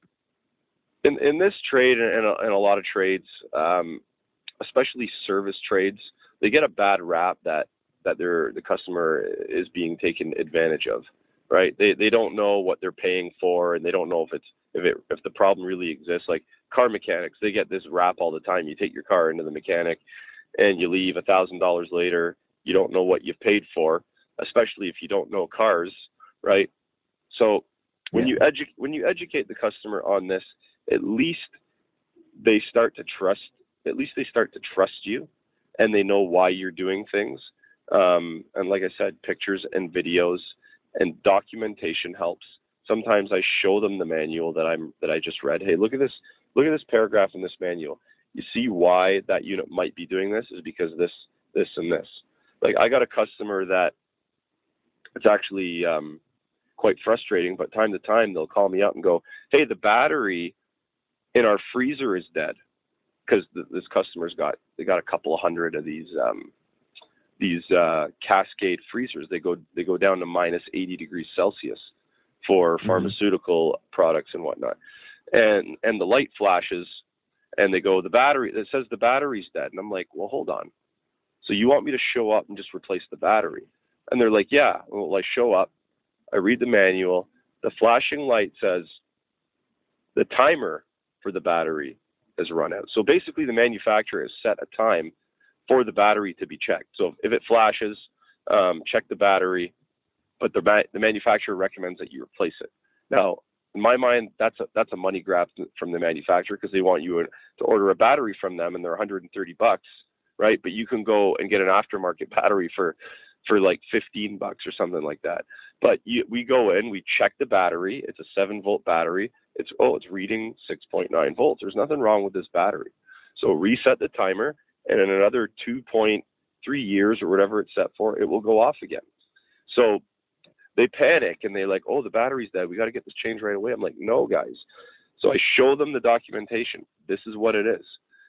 In in this trade and in a, in a lot of trades, um, especially service trades, they get a bad rap that that their the customer is being taken advantage of, right? They they don't know what they're paying for, and they don't know if it's if it if the problem really exists. Like car mechanics, they get this rap all the time. You take your car into the mechanic, and you leave a thousand dollars later. You don't know what you've paid for, especially if you don't know cars, right? So when yeah. you edu- when you educate the customer on this, at least they start to trust, at least they start to trust you and they know why you're doing things. Um, and like I said, pictures and videos and documentation helps. Sometimes I show them the manual that I'm, that I just read. Hey, look at this, look at this paragraph in this manual. You see why that unit might be doing this is because this, this, and this. Like I got a customer that it's actually um, quite frustrating, but time to time they'll call me up and go, hey, the battery in our freezer is dead, because th- this customer's got they got a couple of hundred of these um, these uh, Cascade freezers. They go they go down to minus eighty degrees Celsius for mm-hmm. pharmaceutical products and whatnot, and and the light flashes, and they go the battery. It says the battery's dead, and I'm like, well, hold on. So you want me to show up and just replace the battery? And they're like, yeah. Well, I show up, I read the manual. The flashing light says the timer for the battery has run out. So basically the manufacturer has set a time for the battery to be checked. So if it flashes, um, check the battery, but the, ma- the manufacturer recommends that you replace it. Now, in my mind, that's a, that's a money grab from the manufacturer, because they want you to order a battery from them, and they're one hundred thirty bucks, right? But you can go and get an aftermarket battery for, for like fifteen bucks or something like that. But you, we go in, we check the battery. It's a seven volt battery. It's, oh, it's reading six point nine volts. There's nothing wrong with this battery. So reset the timer, and in another two point three years or whatever it's set for, it will go off again. So they panic and they like, oh, the battery's dead. We got to get this changed right away. I'm like, no, guys. So I show them the documentation. This is what it is.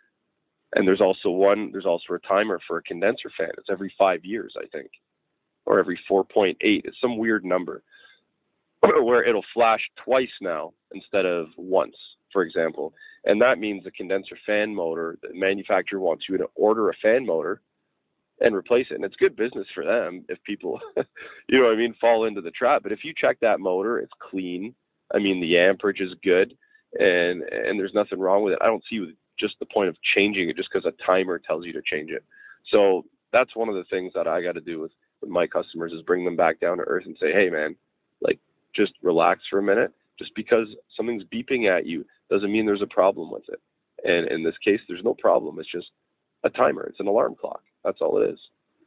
And there's also one, there's also a timer for a condenser fan. It's every five years, I think, or every four point eight. It's some weird number where it'll flash twice now instead of once, for example. And that means the condenser fan motor, the manufacturer wants you to order a fan motor and replace it. And it's good business for them if people, you know what I mean, fall into the trap. But if you check that motor, it's clean. I mean, the amperage is good, and and there's nothing wrong with it. I don't see just the point of changing it just because a timer tells you to change it. So that's one of the things that I got to do with, with my customers, is bring them back down to earth and say, hey, man, like, just relax for a minute. Just because something's beeping at you doesn't mean there's a problem with it. And in this case, there's no problem. It's just a timer. It's an alarm clock. That's all it is.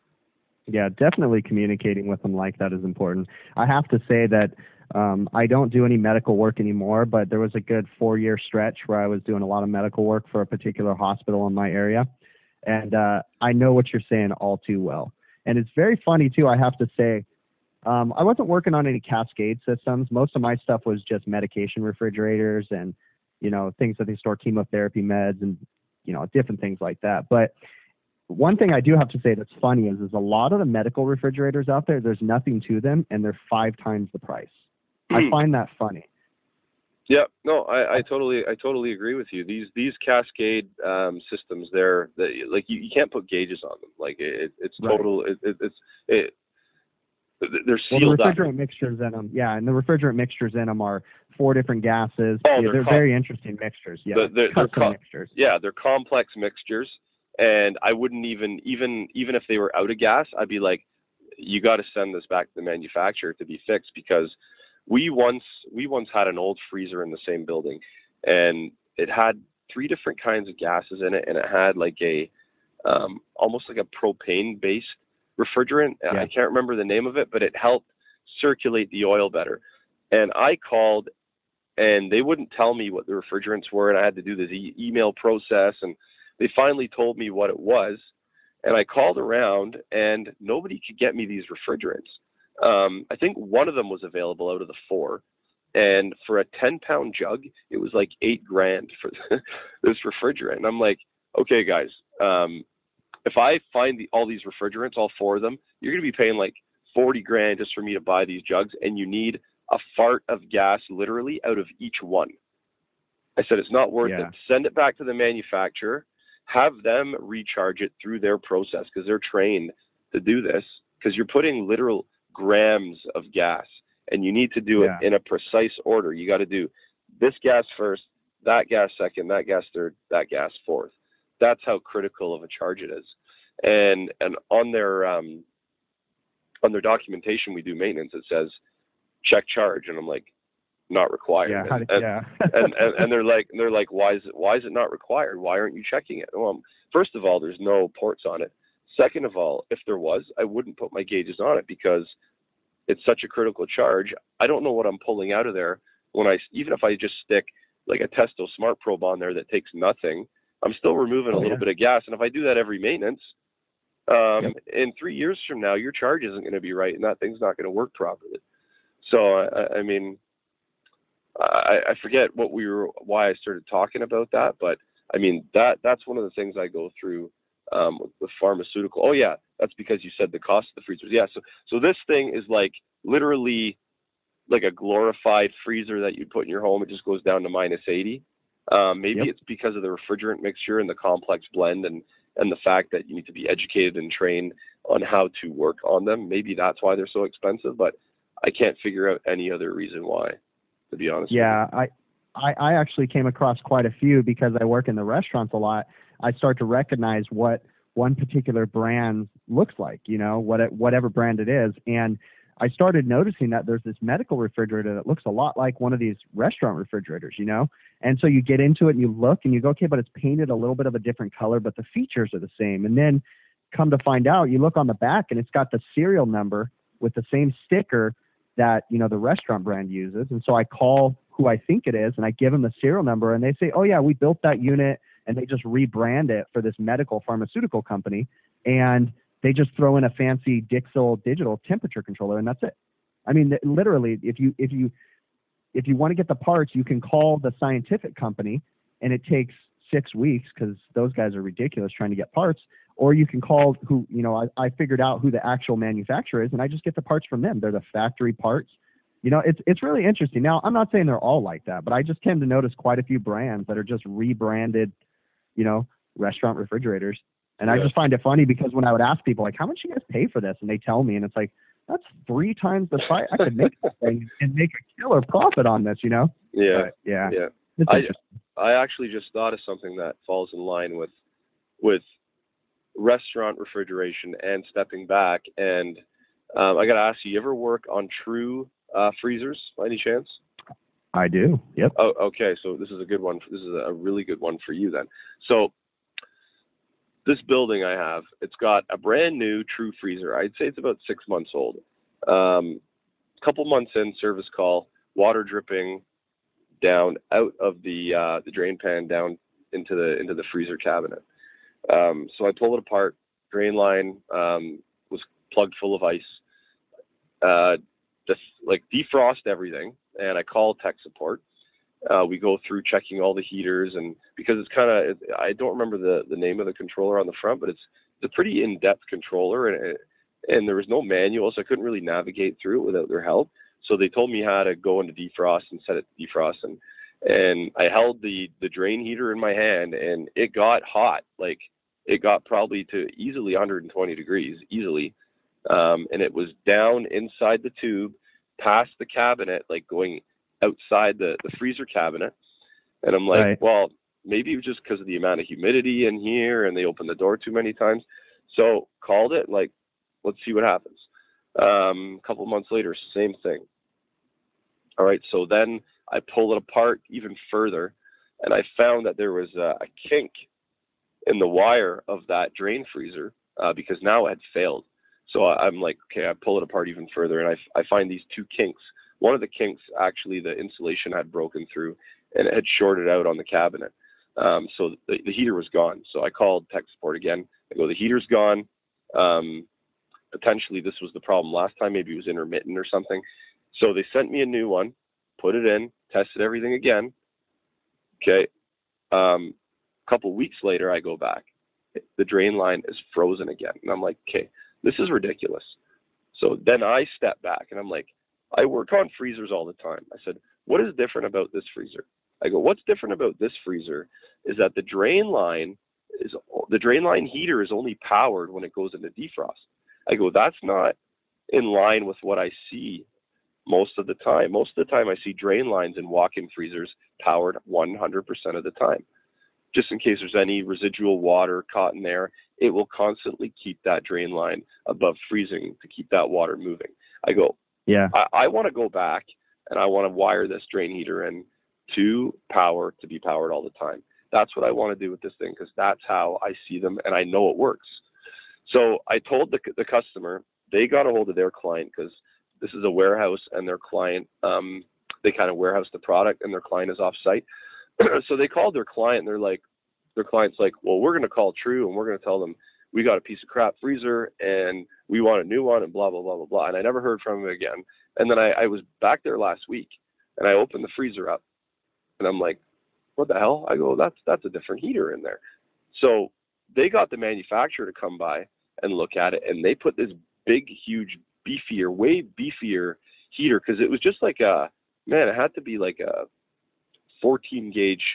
Yeah, definitely communicating with them like that is important. I have to say that um, I don't do any medical work anymore, but there was a good four-year stretch where I was doing a lot of medical work for a particular hospital in my area. And uh, I know what you're saying all too well. And it's very funny, too, I have to say. Um, I wasn't working on any Cascade systems. Most of my stuff was just medication refrigerators and, you know, things that they store chemotherapy meds and, you know, different things like that. But one thing I do have to say that's funny is, is a lot of the medical refrigerators out there, there's nothing to them, and they're five times the price. I find that funny. Yeah, no, I, I totally, I totally agree with you. These, these Cascade um, systems, they're they, like you, you can't put gauges on them. Like it, it's total, right. it, it, it's it. They're sealed well, the refrigerant up. mixtures in them, yeah, and the refrigerant mixtures in them are four different gases. Oh, yeah, they're, they're com- very interesting mixtures. Yeah, they're, they're, they're com- mixtures. Yeah, they're complex mixtures, and I wouldn't even, even, even if they were out of gas, I'd be like, you got to send this back to the manufacturer to be fixed, because we once, we once had an old freezer in the same building, and it had three different kinds of gases in it, and it had like a, um, almost like a propane-based refrigerant. Yeah. I can't remember the name of it, but it helped circulate the oil better. And I called, and they wouldn't tell me what the refrigerants were, and I had to do this e- email process, and they finally told me what it was. And I called around, and nobody could get me these refrigerants. Um, I think one of them was available out of the four, and for a ten pound jug, it was like eight grand for this refrigerant. And I'm like, okay, guys, um, if I find the, all these refrigerants, all four of them, you're going to be paying like forty grand just for me to buy these jugs, and you need a fart of gas literally out of each one. I said, it's not worth yeah. it. Send it back to the manufacturer, have them recharge it through their process, because they're trained to do this, because you're putting literal grams of gas, and you need to do yeah. it in a precise order. You got to do this gas first, that gas second, that gas third, that gas fourth. That's how critical of a charge it is. And and on their um, on their documentation, we do maintenance. It says check charge, and I'm like, not required. Yeah, and, and, yeah. and, and, and and they're like they're like, why is it why is it not required? Why aren't you checking it? Well, first of all, there's no ports on it. Second of all, if there was, I wouldn't put my gauges on it, because it's such a critical charge. I don't know what I'm pulling out of there when I even if I just stick like a Testo Smart Probe on there that takes nothing. I'm still removing a oh, little yeah. bit of gas. And if I do that every maintenance, um, yep. in three years from now, your charge isn't going to be right, and that thing's not going to work properly. So, I, I mean, I, I forget what we were, why I started talking about that, but I mean, that that's one of the things I go through um, with, with pharmaceutical. Oh yeah, that's because you said the cost of the freezers. Yeah. So, so this thing is like literally like a glorified freezer that you put in your home. It just goes down to minus eighty. Um, maybe yep. it's because of the refrigerant mixture and the complex blend, and, and the fact that you need to be educated and trained on how to work on them. Maybe that's why they're so expensive, but I can't figure out any other reason why, to be honest. Yeah, I, I, I actually came across quite a few because I work in the restaurants a lot. I start to recognize what one particular brand looks like, you know, what it, whatever brand it is. And I started noticing that there's this medical refrigerator that looks a lot like one of these restaurant refrigerators, you know? And so you get into it and you look and you go, okay, but it's painted a little bit of a different color, but the features are the same. And then come to find out, you look on the back and it's got the serial number with the same sticker that, you know, the restaurant brand uses. And so I call who I think it is and I give them the serial number and they say, oh yeah, we built that unit, and they just rebrand it for this medical pharmaceutical company. And they just throw in a fancy Dixel digital temperature controller, and that's it. I mean, literally, if you if you if you want to get the parts, you can call the scientific company, and it takes six weeks because those guys are ridiculous trying to get parts. Or you can call who, you know, I, I figured out who the actual manufacturer is, and I just get the parts from them. They're the factory parts. You know, it's it's really interesting. Now, I'm not saying they're all like that, but I just tend to notice quite a few brands that are just rebranded, you know, restaurant refrigerators. And yeah. I just find it funny because when I would ask people, like, how much do you guys pay for this? And they tell me, and it's like, that's three times the price. I could make this thing and make a killer profit on this, you know? Yeah. But, yeah. Yeah. It's I, I actually just thought of something that falls in line with, with restaurant refrigeration and stepping back. And um, I got to ask you, you ever work on True uh, freezers by any chance? I do. Yep. Oh, okay. So this is a good one. This is a really good one for you then. So this building I have, it's got a brand new True freezer. I'd say it's about six months old. Um, couple months in, service call, water dripping down out of the uh, the drain pan down into the into the freezer cabinet. Um, so I pull it apart. Drain line um, was plugged full of ice. Uh, just like defrost everything. And I call tech support. Uh, we go through checking all the heaters, and because it's kind of, I don't remember the, the name of the controller on the front, but it's, it's a pretty in-depth controller, and and there was no manual, so I couldn't really navigate through it without their help. So they told me how to go into defrost and set it to defrost, and and I held the the drain heater in my hand, and it got hot, like it got probably to easily one hundred twenty degrees, easily, um, and it was down inside the tube, past the cabinet, like going outside the, the freezer cabinet. And I'm like, right. well, maybe it was just because of the amount of humidity in here and they opened the door too many times. So called it, like, let's see what happens. Um, a couple months later, same thing. All right, so then I pull it apart even further, and I found that there was a, a kink in the wire of that drain freezer uh, because now it had failed. So I'm like, okay, I pull it apart even further, and I, I find these two kinks. One of the kinks, actually, the insulation had broken through, and it had shorted out on the cabinet. Um, so the, the heater was gone. So I called tech support again. I go, the heater's gone. Um, potentially this was the problem last time. Maybe it was intermittent or something. So they sent me a new one, put it in, tested everything again. Okay. Um, a couple weeks later, I go back. The drain line is frozen again. And I'm like, okay, this is ridiculous. So then I step back and I'm like, I work on freezers all the time. I said, what is different about this freezer? I go, what's different about this freezer is that the drain line is the drain line heater is only powered when it goes into defrost. I go, that's not in line with what I see most of the time. Most of the time I see drain lines in walk-in freezers powered one hundred percent of the time. Just in case there's any residual water caught in there, it will constantly keep that drain line above freezing to keep that water moving. I go, yeah, I, I want to go back and I want to wire this drain heater in to power to be powered all the time. That's what I want to do with this thing because that's how I see them and I know it works. So I told the, the customer, they got a hold of their client because this is a warehouse and their client, um, they kind of warehouse the product and their client is off site. So they called their client and they're like, their client's like, well, we're going to call True and we're going to tell them we got a piece of crap freezer and we want a new one and blah, blah, blah, blah, blah. And I never heard from him again. And then I, I was back there last week and I opened the freezer up and I'm like, what the hell? I go, that's, that's a different heater in there. So they got the manufacturer to come by and look at it. And they put this big, huge, beefier, way beefier heater. Cause it was just like a, man, it had to be like a fourteen gauge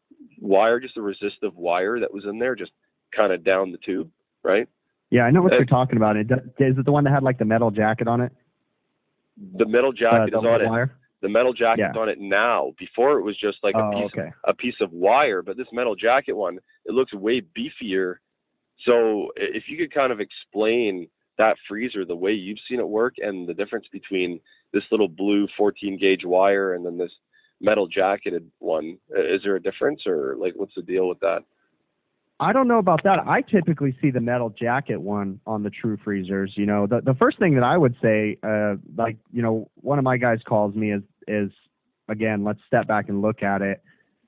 wire, just a resistive wire that was in there, just kind of down the tube. Right. Yeah, I know what and, you're talking about. Is it the one that had like the metal jacket on it? The metal jacket uh, is on wire? it. The metal jacket's yeah. on it now. Before it was just like oh, a piece okay. of, a piece of wire, but this metal jacket one, it looks way beefier So if you could kind of explain that freezer, the way you've seen it work, and the difference between this little blue fourteen gauge wire and then this metal jacketed one, is there a difference, or like what's the deal with that? I don't know about that. I typically see the metal jacket one on the True freezers. You know, the the first thing that I would say, uh, like, you know, one of my guys calls me is, is again, let's step back and look at it.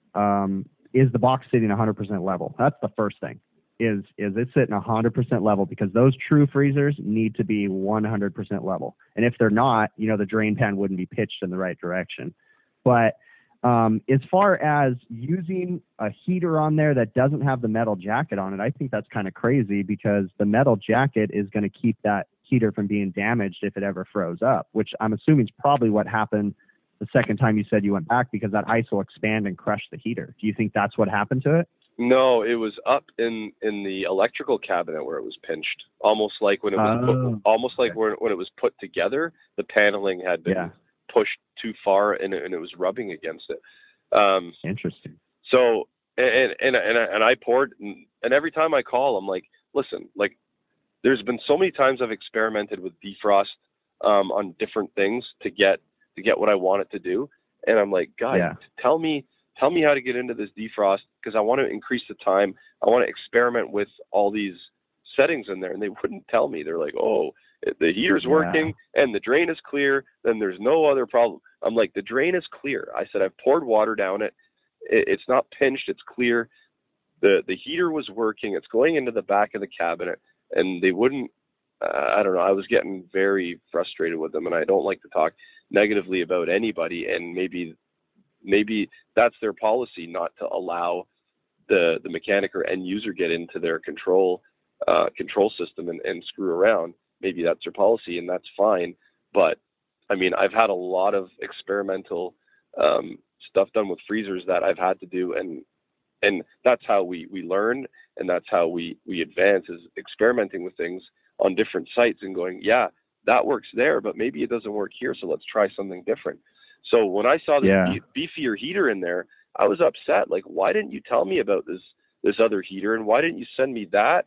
Um, is the box sitting one hundred percent level? That's the first thing. Is is it sitting one hundred percent level? Because those True freezers need to be one hundred percent level. And if they're not, you know, the drain pan wouldn't be pitched in the right direction. But Um, as far as using a heater on there that doesn't have the metal jacket on it, I think that's kind of crazy, because the metal jacket is going to keep that heater from being damaged if it ever froze up, which I'm assuming is probably what happened the second time you said you went back, because that ice will expand and crush the heater. Do you think that's what happened to it? No, it was up in, in the electrical cabinet where it was pinched, almost like when it was Oh, put, almost like okay. when, when it was put together, the paneling had been Yeah. pushed too far and it, and it was rubbing against it. Um, Interesting. so and and and I, and I poured, and, and every time I call, I'm like, listen, like, there's been so many times I've experimented with defrost um, on different things to get to get what I want it to do, and I'm like, guys, Yeah. tell me tell me how to get into this defrost, because I want to increase the time. I want to experiment with all these settings in there, and they wouldn't tell me. They're like, oh, the heater's working and the drain is clear, then there's no other problem. I'm like, the drain is clear. I said, I've poured water down it. It's not pinched. It's clear. The the heater was working. It's going into the back of the cabinet, and they wouldn't, uh, I don't know. I was getting very frustrated with them, and I don't like to talk negatively about anybody, and maybe maybe that's their policy, not to allow the, the mechanic or end user get into their control uh, control system and, and screw around. Maybe that's their policy, and that's fine. But I mean, I've had a lot of experimental um, stuff done with freezers that I've had to do, and and that's how we, we learn, and that's how we, we advance, is experimenting with things on different sites and going, yeah, that works there, but maybe it doesn't work here, so let's try something different. So when I saw this Yeah. beefier heater in there, I was upset. Like, why didn't you tell me about this this other heater, and why didn't you send me that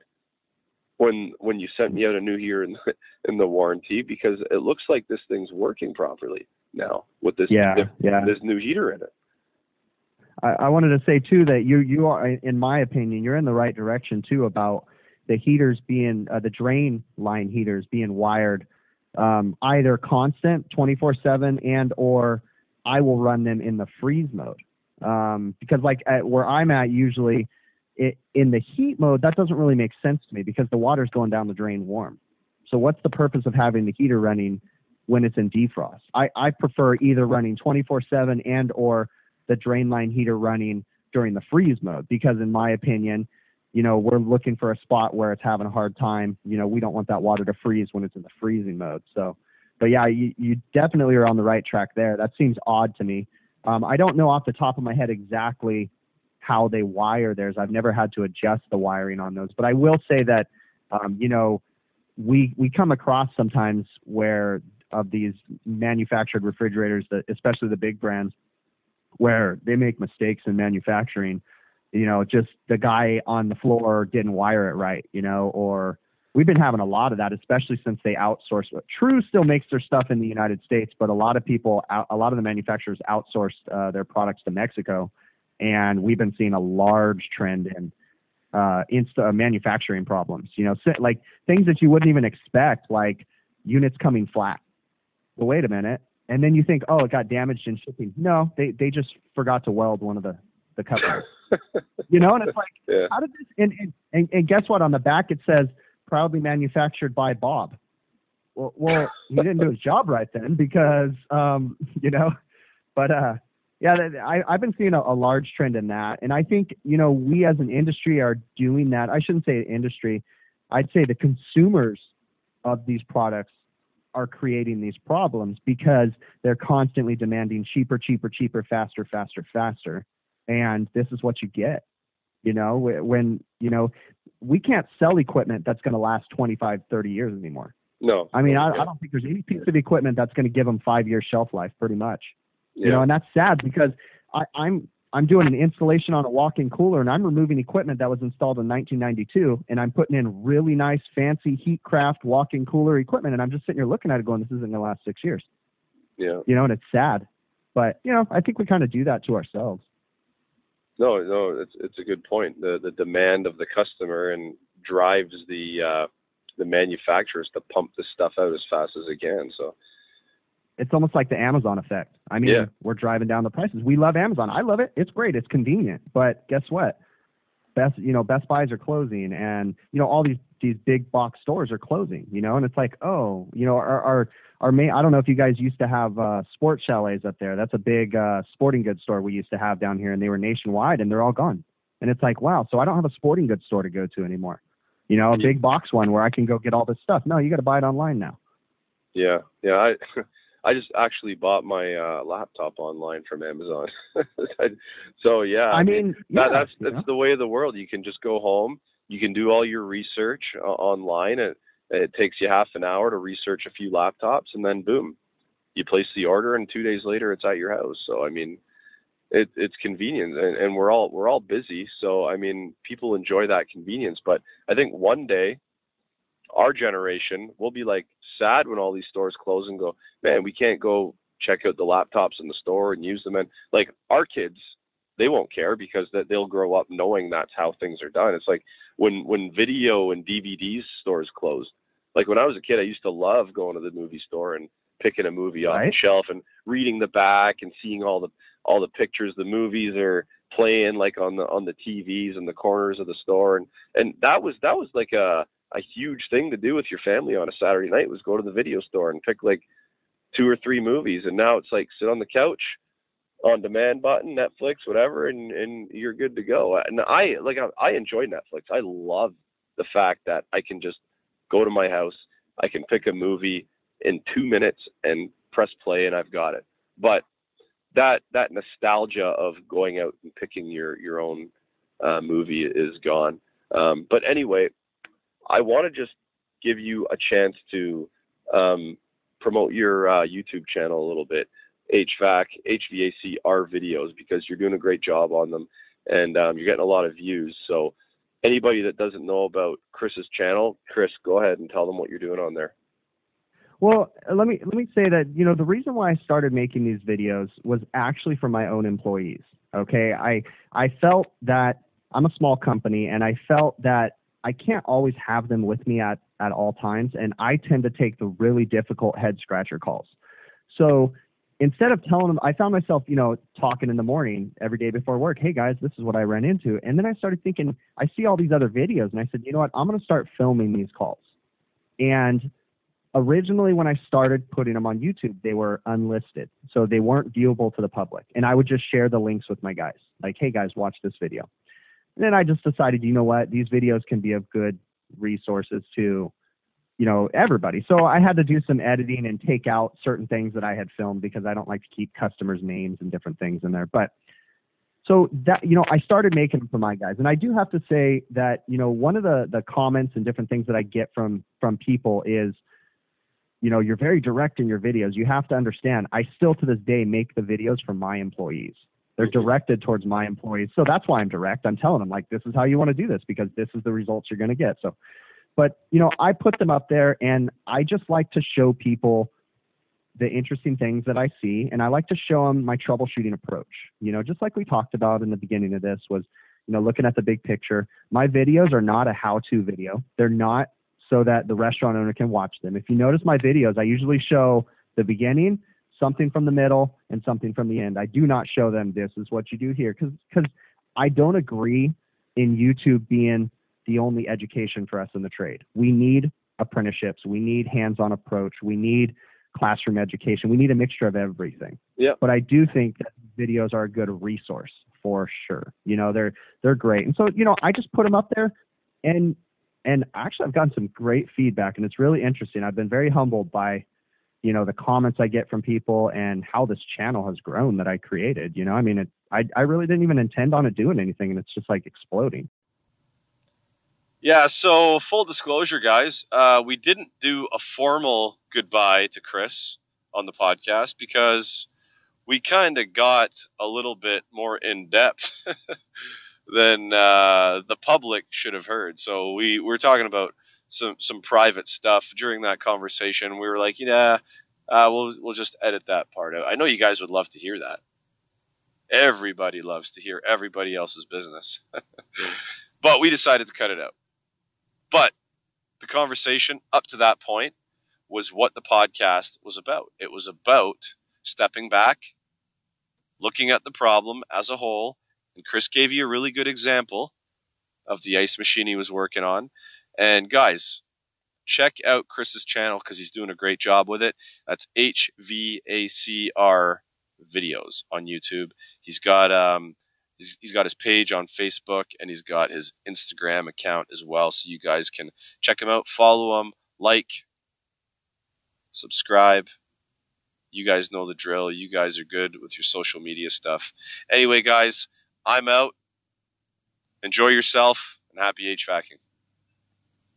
when when you sent me out a new heater in the, in the warranty? Because it looks like this thing's working properly now with this Yeah, this, yeah. this new heater in it. I, I wanted to say too that you you are, in my opinion, you're in the right direction too about the heaters being uh, the drain line heaters being wired um, either constant twenty-four seven and or I will run them in the freeze mode um, because like at where I'm at usually it, in the heat mode that doesn't really make sense to me because the water's going down the drain warm. So what's the purpose of having the heater running when it's in defrost? I, I prefer either running twenty-four seven and or the drain line heater running during the freeze mode, because in my opinion, you know, we're looking for a spot where it's having a hard time. You know, we don't want that water to freeze when it's in the freezing mode. So, but yeah, you, you definitely are on the right track there. That seems odd to me. Um, I don't know off the top of my head exactly how they wire theirs. I've never had to adjust the wiring on those, but I will say that, um, you know, we, we come across sometimes where of these manufactured refrigerators, that especially the big brands, where they make mistakes in manufacturing, you know, just the guy on the floor didn't wire it right, you know, or we've been having a lot of that, especially since they outsource. True still makes their stuff in the United States, but a lot of people, a lot of the manufacturers outsourced uh, their products to Mexico. And we've been seeing a large trend in uh, insta manufacturing problems, you know, like things that you wouldn't even expect, like units coming flat. Well, wait a minute. And then you think, oh, it got damaged in shipping. No, they, they just forgot to weld one of the, the covers. You know, and it's like, Yeah. how did this, and, and, and, and guess what? On the back, it says proudly manufactured by Bob. Well, well, he didn't do his job right then because, um, you know, but, uh, yeah, I, I've been seeing a, a large trend in that. And I think, you know, we as an industry are doing that. I shouldn't say industry. I'd say the consumers of these products are creating these problems because they're constantly demanding cheaper, cheaper, cheaper, faster, faster, faster. And this is what you get, you know, when, you know, we can't sell equipment that's going to last twenty-five, thirty years anymore. No. I mean, no, I, yeah. I don't think there's any piece of equipment that's going to give them five year shelf life pretty much, Yeah. you know, and that's sad because I, I'm, I'm doing an installation on a walk-in cooler, and I'm removing equipment that was installed in nineteen ninety-two, and I'm putting in really nice, fancy Heatcraft walk-in cooler equipment, and I'm just sitting here looking at it going, this isn't going to last six years. Yeah. You know, and it's sad. But, you know, I think we kind of do that to ourselves. No, no, it's it's a good point. The the demand of the customer and drives the uh, the manufacturers to pump this stuff out as fast as they can. So it's almost like the Amazon effect. I mean, yeah. We're driving down the prices. We love Amazon. I love it. It's great. It's convenient. But guess what? Best, you know, Best Buys are closing, and you know all these these big box stores are closing. You know, and it's like, oh, you know, our our our main. I don't know if you guys used to have uh, Sports Chalets up there. That's a big uh, sporting goods store we used to have down here, and they were nationwide, and they're all gone. And it's like, wow. So I don't have a sporting goods store to go to anymore. You know, a big box one where I can go get all this stuff. No, you got to buy it online now. Yeah, yeah. I I just actually bought my uh, laptop online from Amazon. So yeah, I mean, that, yeah, that's that's yeah. the way of the world. You can just go home. You can do all your research uh, online. It it takes you half an hour to research a few laptops, and then boom, you place the order, and two days later it's at your house. So I mean, it it's convenient, and, and we're all we're all busy. So I mean, people enjoy that convenience. But I think one day, our generation will be like sad when all these stores close and go, man, we can't go check out the laptops in the store and use them. And like our kids, they won't care because that they'll grow up knowing that's how things are done. It's like when, when video and D V D stores closed, like when I was a kid, I used to love going to the movie store and picking a movie off Right. the shelf and reading the back and seeing all the, all the pictures the movies are playing like on the, on the T Vs in the corners of the store. And, and that was, that was like a, a huge thing to do with your family on a Saturday night was go to the video store and pick like two or three movies. And now it's like sit on the couch, on demand button, Netflix, whatever, and, and you're good to go. And I like I, I enjoy Netflix. I love the fact that I can just go to my house, I can pick a movie in two minutes and press play, and I've got it. But that that nostalgia of going out and picking your your own uh, movie is gone. Um, but anyway, I want to just give you a chance to um, promote your uh, YouTube channel a little bit. H V A C, H V A C R videos, because you're doing a great job on them, and um, you're getting a lot of views. So anybody that doesn't know about Chris's channel, Chris, go ahead and tell them what you're doing on there. Well, let me let me say that, you know, the reason why I started making these videos was actually for my own employees. Okay, I I felt that I'm a small company, and I felt that I can't always have them with me at at all times, and I tend to take the really difficult head scratcher calls. So instead of telling them, I found myself, you know, talking in the morning every day before work, hey guys, this is what I ran into. And then I started thinking, I see all these other videos, and I said, you know what, I'm going to start filming these calls. And originally when I started putting them on YouTube, they were unlisted. So they weren't viewable to the public. And I would just share the links with my guys. Like, hey guys, watch this video. And then I just decided, you know what, these videos can be of good resources to, you know, everybody. So I had to do some editing and take out certain things that I had filmed because I don't like to keep customers' names and different things in there. But so that, you know, I started making them for my guys. And I do have to say that, you know, one of the, the comments and different things that I get from, from people is, you know, you're very direct in your videos. You have to understand, I still to this day make the videos for my employees. They're directed towards my employees. So that's why I'm direct. I'm telling them, like, this is how you want to do this because this is the results you're going to get. So, but, you know, I put them up there, and I just like to show people the interesting things that I see. And I like to show them my troubleshooting approach, you know, just like we talked about in the beginning of this was, you know, looking at the big picture. My videos are not a how-to video. They're not so that the restaurant owner can watch them. If you notice my videos, I usually show the beginning, something from the middle, and something from the end. I do not show them this is what you do here because because I don't agree in YouTube being the only education for us in the trade. We need apprenticeships. We need hands-on approach. We need classroom education. We need a mixture of everything. Yeah. But I do think that videos are a good resource for sure. You know, they're they're great. And so, you know, I just put them up there, and and actually I've gotten some great feedback, and it's really interesting. I've been very humbled by, you know, the comments I get from people and how this channel has grown that I created. You know, I mean, it, I, I really didn't even intend on it doing anything, and it's just like exploding. Yeah, so full disclosure, guys, uh, we didn't do a formal goodbye to Chris on the podcast because we kind of got a little bit more in depth than uh, the public should have heard. So we were talking about some some private stuff during that conversation. We were like, yeah, uh, we'll we'll just edit that part out. I know you guys would love to hear that. Everybody loves to hear everybody else's business. But we decided to cut it out. But the conversation up to that point was what the podcast was about. It was about stepping back, looking at the problem as a whole, and Chris gave you a really good example of the ice machine he was working on. And guys, check out Chris's channel because he's doing a great job with it. That's H V A C R videos on YouTube. He's got um he's, he's got his page on Facebook, and he's got his Instagram account as well, so you guys can check him out, follow him, like, subscribe. You guys know the drill. You guys are good with your social media stuff. Anyway, guys, I'm out. Enjoy yourself, and happy HVACing.